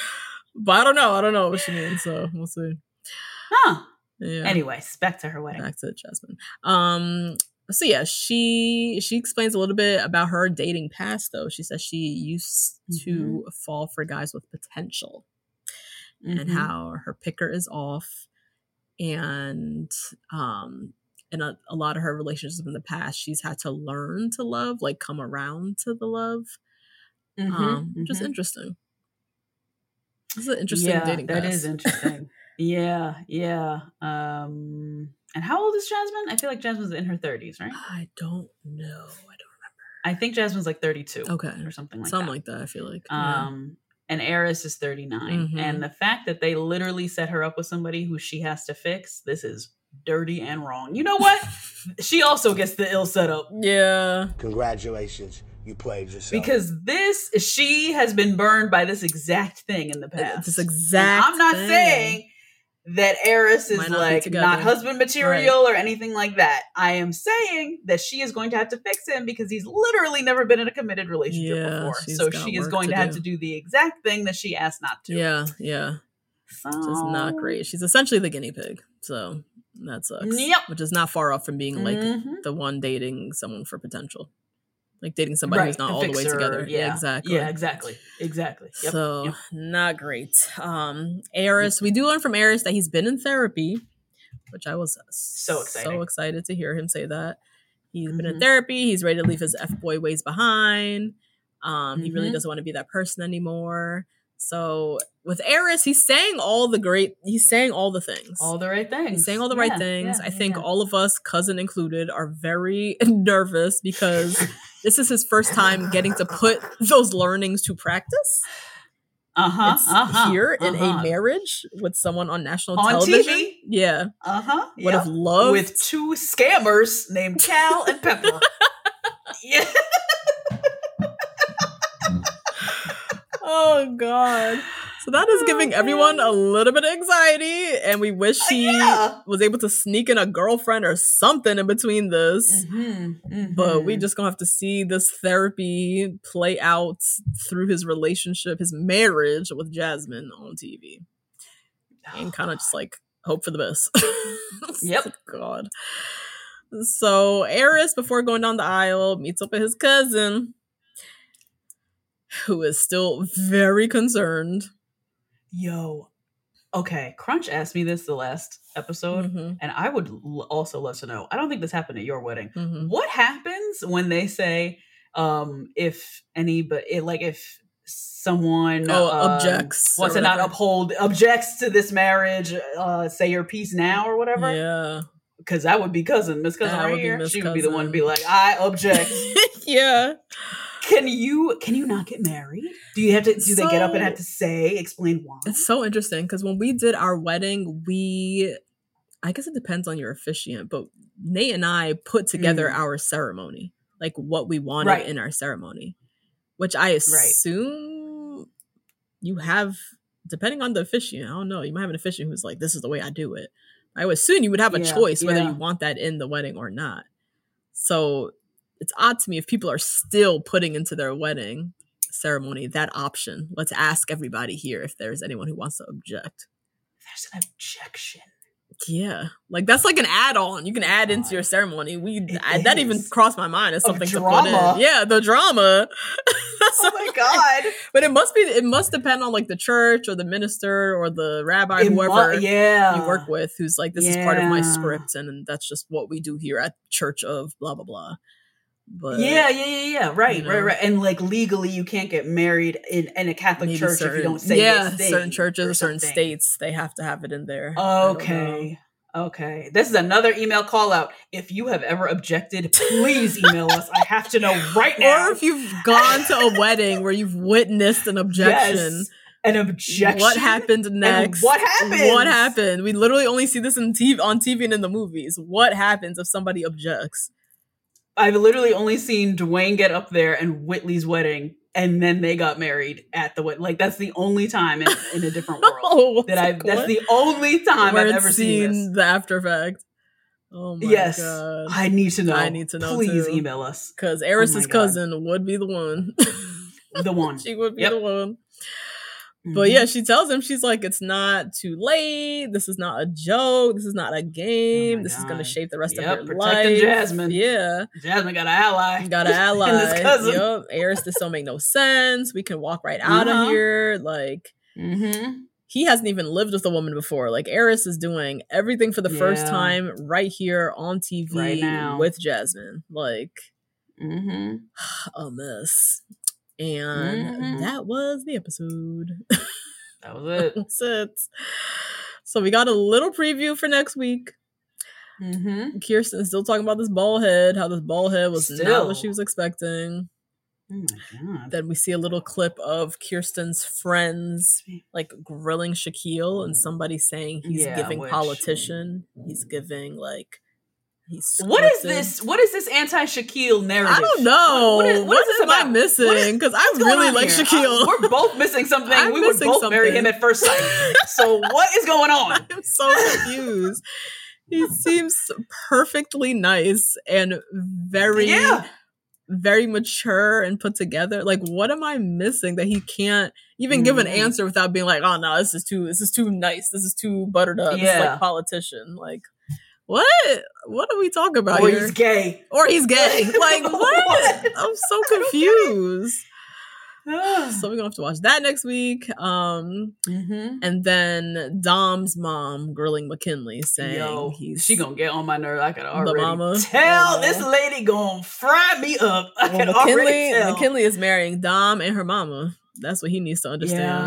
S5: but I don't know. I don't know what she means. So we'll see.
S4: Huh.
S5: Yeah.
S4: Anyways, back to her wedding.
S5: Back to Jasmine. Um. So yeah, she she explains a little bit about her dating past. Though she says she used to fall for guys with potential, and
S4: Mhm.
S5: how her picker is off, and um, in a, a lot of her relationships in the past, she's had to learn to love, like come around to the love.
S4: Mhm,
S5: Um, which is
S4: mhm.
S5: interesting. This is an interesting
S4: yeah,
S5: dating
S4: that
S5: past.
S4: is interesting. yeah, yeah. Um, and how old is Jasmine? I feel like Jasmine's in her thirties, right?
S5: I don't know. I
S4: I think Jasmine's like thirty-two.
S5: don't. Okay,
S4: or something like
S5: something
S4: that.
S5: like that. I feel like. Yeah.
S4: Um, and Eris is thirty-nine.
S5: Mhm.
S4: And the fact that they literally set her up with somebody who she has to fix, this is dirty and wrong. You know what? She also gets the ill setup.
S5: Yeah.
S8: Congratulations, you played yourself.
S4: Because this, she has been burned by this exact thing in the past.
S5: This exact
S4: And I'm not
S5: thing.
S4: saying that Eris is
S5: Might not be
S4: like
S5: together.
S4: not husband material or anything like that. I am saying that she is going to have to fix him because he's literally never been in a committed relationship
S5: Yeah,
S4: before.
S5: she's
S4: So
S5: got
S4: she is
S5: work
S4: going
S5: to
S4: to have
S5: do.
S4: to do the exact thing that she asked not to.
S5: Yeah, yeah.
S4: So,
S5: Which is not great. She's essentially the guinea pig. So that sucks.
S4: Yep.
S5: Which is not far off from being like
S4: Mhm.
S5: the one dating someone for potential. Like dating somebody
S4: Right,
S5: who's not
S4: the
S5: all the way
S4: fixer,
S5: together.
S4: Yeah,
S5: exactly.
S4: Yeah, exactly. Exactly. Yep,
S5: So
S4: yep.
S5: not great. Um Eris, we do learn from Eris that he's been in therapy, which I was
S4: So exciting.
S5: so excited to hear him say that. He's been in
S4: Mhm.
S5: therapy, he's ready to leave his F-boy ways behind. Um, he really
S4: Mhm.
S5: doesn't want to be that person anymore. So with Eris, he's saying all the great he's saying all the things.
S4: all the right things.
S5: He's saying all the right
S4: Yeah,
S5: things.
S4: yeah,
S5: I think
S4: yeah.
S5: all of us, cousin included, are very nervous because this is his first time getting to put those learnings to practice.
S4: Uh-huh.
S5: It's
S4: uh-huh,
S5: here in
S4: uh-huh.
S5: a marriage with someone on national
S4: on
S5: television.
S4: T V.
S5: Yeah.
S4: Uh-huh.
S5: Would
S4: yep.
S5: have loved
S4: with two scammers named Cal and Pepper. Yeah.
S5: Oh God. So that is giving oh, everyone a little bit of anxiety, and we wish he uh, yeah. was able to sneak in a girlfriend or something in between this.
S4: Mm-hmm, mm-hmm.
S5: But we just gonna have to see this therapy play out through his relationship, his marriage with Jasmine on T V, and kind of just like hope for the best.
S4: Yep.
S5: God. So Aris, before going down the aisle, meets up with his cousin, who is still very concerned.
S4: Yo, okay. Crunch asked me this the last episode, mm-hmm. and I would l- also love to know. I don't think this happened at your wedding.
S5: Mm-hmm.
S4: What happens when they say, um, if any, but it, like if someone
S5: oh,
S4: um,
S5: objects,
S4: wants to not uphold, objects to this marriage, uh, say your piece now or whatever?
S5: Yeah.
S4: Because that would be cousin, Miss Cousin
S5: that
S4: right
S5: would
S4: here.
S5: Miss
S4: She
S5: cousin.
S4: would be the one to be like, I object.
S5: Yeah.
S4: Can you can you not get married? Do you have to? Do so, they get up and have to say, explain why?
S5: It's so interesting because when we did our wedding, we, I guess it depends on your officiant, but Nate and I put together mm. our ceremony, like what we wanted
S4: right.
S5: in our ceremony, which I assume right. you have, depending on the officiant. I don't know. You might have an officiant who's like, this is the way I do it. I would assume you would have a yeah, choice whether yeah. you want that in the wedding or not. So it's odd to me if people are still putting into their wedding ceremony that option. Let's ask everybody here if there's anyone who wants to object.
S4: There's an objection.
S5: Yeah. Like that's like an add-on. You can add into your ceremony. We I, That even crossed my mind as something to put in. Yeah, the drama.
S4: Oh my God.
S5: But it must be, it must depend on like the church or the minister or the rabbi,
S4: it
S5: whoever
S4: mu- yeah.
S5: you work with, who's like, this yeah. is part of my script and, and that's just what we do here at Church of blah, blah, blah. But,
S4: yeah, yeah, yeah, yeah. Right,
S5: you know,
S4: right, right. And like legally, you can't get married in, in a Catholic church certain, if you don't say
S5: yeah,
S4: this
S5: certain churches or certain
S4: something.
S5: states they have to have it in there.
S4: Okay, okay. This is another email call out. If you have ever objected, please email us. I have to know right now.
S5: Or if you've gone to a wedding where you've witnessed an objection.
S4: Yes. An objection.
S5: What happened next?
S4: And what happened?
S5: What happened? We literally only see this in T V, on T V and in the movies. What happens if somebody objects?
S4: I've literally only seen Dwayne get up there and Whitley's wedding, and then they got married at the wedding. Like that's the only time in, in a different world
S5: oh,
S4: that I. That's the only time
S5: Where
S4: I've ever seen, seen
S5: this. The after effect. Oh my
S4: yes,
S5: God!
S4: I need to know.
S5: I need to know.
S4: Please
S5: too.
S4: email us
S5: because Aris's oh cousin would be the one.
S4: The one.
S5: She would be
S4: yep.
S5: the one. But yeah, she tells him, she's like, it's not too late. This is not a joke. This is not a game. Oh this God. is going to shape the rest
S4: yep,
S5: of your
S4: protecting
S5: life.
S4: Jasmine.
S5: Yeah.
S4: Jasmine got an ally.
S5: Got an ally.
S4: And his cousin.
S5: Yep. Aris, this don't make no sense. We can walk right out
S4: uh-huh.
S5: of here. Like,
S4: mm-hmm.
S5: he hasn't even lived with a woman before. Like, Aris is doing everything for the yeah. first time right here on T V
S4: right now.
S5: With Jasmine. Like,
S4: mm-hmm.
S5: a mess. And mm-hmm. that was the episode.
S4: That was it.
S5: That's it. So we got a little preview for next week.
S4: Mm-hmm.
S5: Kirsten's still talking about this bald head, how this bald head was
S4: still.
S5: not what she was expecting.
S4: Oh my God.
S5: Then we see a little clip of Kirsten's friends like grilling Shaquille and somebody saying he's
S4: yeah,
S5: giving
S4: which,
S5: politician. He's giving like he's
S4: What is this? What is this anti-Shaquille narrative?
S5: I don't know.
S4: What, what, is, what, what is this
S5: am
S4: about?
S5: I missing? Because I really like
S4: here?
S5: Shaquille.
S4: Uh, we're both missing something.
S5: I'm
S4: we would both
S5: something.
S4: marry him at first sight. So what is going on?
S5: I'm so confused. He seems perfectly nice and very,
S4: yeah.
S5: very mature and put together. Like, what am I missing that he can't even mm. give an answer without being like, "Oh no, this is too, this is too nice. This is too buttered up.
S4: Yeah.
S5: This is like politician." Like, what? What are we talking about
S4: or
S5: here?
S4: Or he's gay.
S5: Or he's gay. Like, what? what? I'm so confused. So we're gonna have to watch that next week. Um,
S4: mm-hmm.
S5: And then Dom's mom grilling McKinley, saying
S4: Yo,
S5: he's
S4: she gonna get on my nerve. I can already
S5: mama.
S4: tell
S5: oh.
S4: this lady gonna fry me up. I
S5: well,
S4: can
S5: McKinley,
S4: already tell.
S5: McKinley is marrying Dom and her mama. That's what he needs to understand.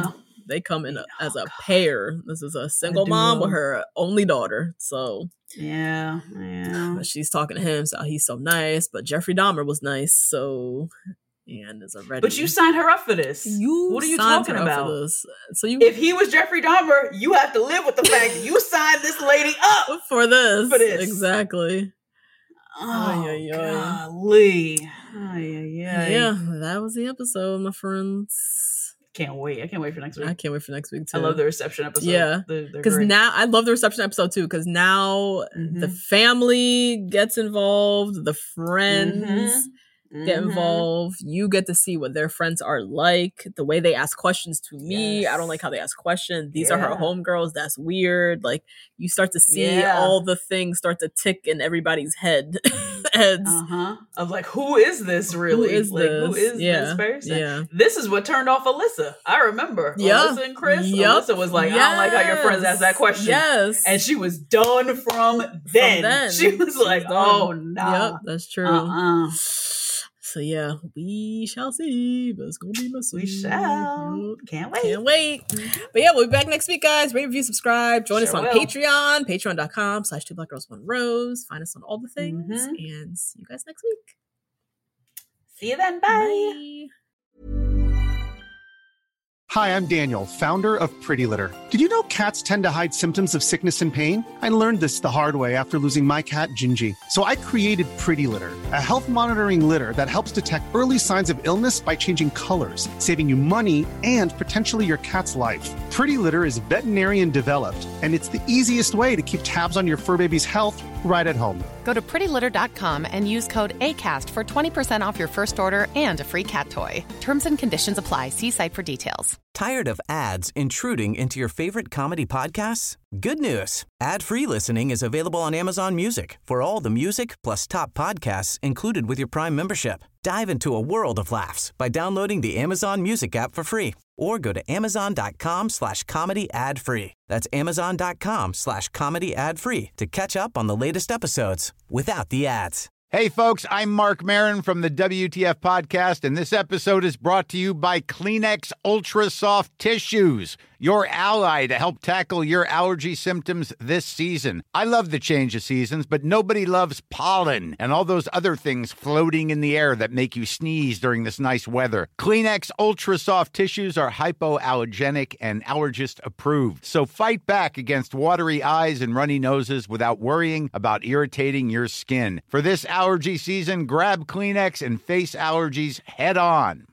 S5: They come in a,
S4: Oh,
S5: as a
S4: God.
S5: pair. This is a single mom with her only daughter. So
S4: yeah, yeah.
S5: but she's talking to him, so he's so nice. But Jeffrey Dahmer was nice, so and is a ready.
S4: But you signed her up for this.
S5: You
S4: what are you
S5: signed
S4: talking
S5: her up
S4: about?
S5: for this. So you,
S4: if he was Jeffrey Dahmer, you have to live with the fact that you signed this lady up
S5: for this.
S4: For this,
S5: exactly.
S4: Oh,
S5: ay, ay, ay.
S4: golly. Ay, ay, ay.
S5: Yeah, that was the episode, my friends.
S4: Can't wait. I can't wait for next week.
S5: I can't wait for next week, too.
S4: I love the reception episode.
S5: Yeah. Because now, I love the reception episode, too, because now mm-hmm. the family gets involved, the friends mm-hmm. get involved. You get to see what their friends are like, the way they ask questions to me. Yes. I don't like how they ask questions. These yeah. are her homegirls. That's weird. Like, you start to see yeah. all the things start to tick in everybody's head. Heads.
S4: Uh-huh. Of like, who is this really?
S5: Who is
S4: like,
S5: this?
S4: Who is
S5: yeah.
S4: this person?
S5: Yeah.
S4: This is what turned off Alyssa. I remember.
S5: Yep.
S4: Alyssa and Chris.
S5: Yep.
S4: Alyssa was like, yes. I don't like how your friends ask that question.
S5: Yes.
S4: And she was done from then. From then. She was she like, was oh, no. Nah.
S5: Yep, that's true.
S4: Uh-uh.
S5: So yeah, we shall see. But it's gonna be messy.
S4: We shall. Can't wait.
S5: Can't wait. But yeah, we'll be back next week, guys. Rate, review, subscribe. Join
S4: sure
S5: us on
S4: will.
S5: Patreon. Patreon.com slash two black girls, one rose. Find us on all the things. Mm-hmm. And see you guys next week.
S4: See you then. Bye.
S5: Bye.
S9: Hi, I'm Daniel, founder of Pretty Litter. Did you know cats tend to hide symptoms of sickness and pain? I learned this the hard way after losing my cat, Gingy. So I created Pretty Litter, a health monitoring litter that helps detect early signs of illness by changing colors, saving you money and potentially your cat's life. Pretty Litter is veterinarian developed, and it's the easiest way to keep tabs on your fur baby's health right at home.
S10: Go to pretty litter dot com and use code ACAST for twenty percent off your first order and a free cat toy. Terms and conditions apply. See site for details.
S11: Tired of ads intruding into your favorite comedy podcasts? Good news. Ad-free listening is available on Amazon Music for all the music plus top podcasts included with your Prime membership. Dive into a world of laughs by downloading the Amazon Music app for free or go to amazon.com slash comedy ad free. That's amazon.com slash comedy ad free to catch up on the latest episodes without the ads.
S12: Hey, folks, I'm Mark Maron from the W T F Podcast, and this episode is brought to you by Kleenex Ultra Soft Tissues, your ally to help tackle your allergy symptoms this season. I love the change of seasons, but nobody loves pollen and all those other things floating in the air that make you sneeze during this nice weather. Kleenex Ultra Soft Tissues are hypoallergenic and allergist approved, so fight back against watery eyes and runny noses without worrying about irritating your skin. For this allergy season, grab Kleenex and face allergies head on.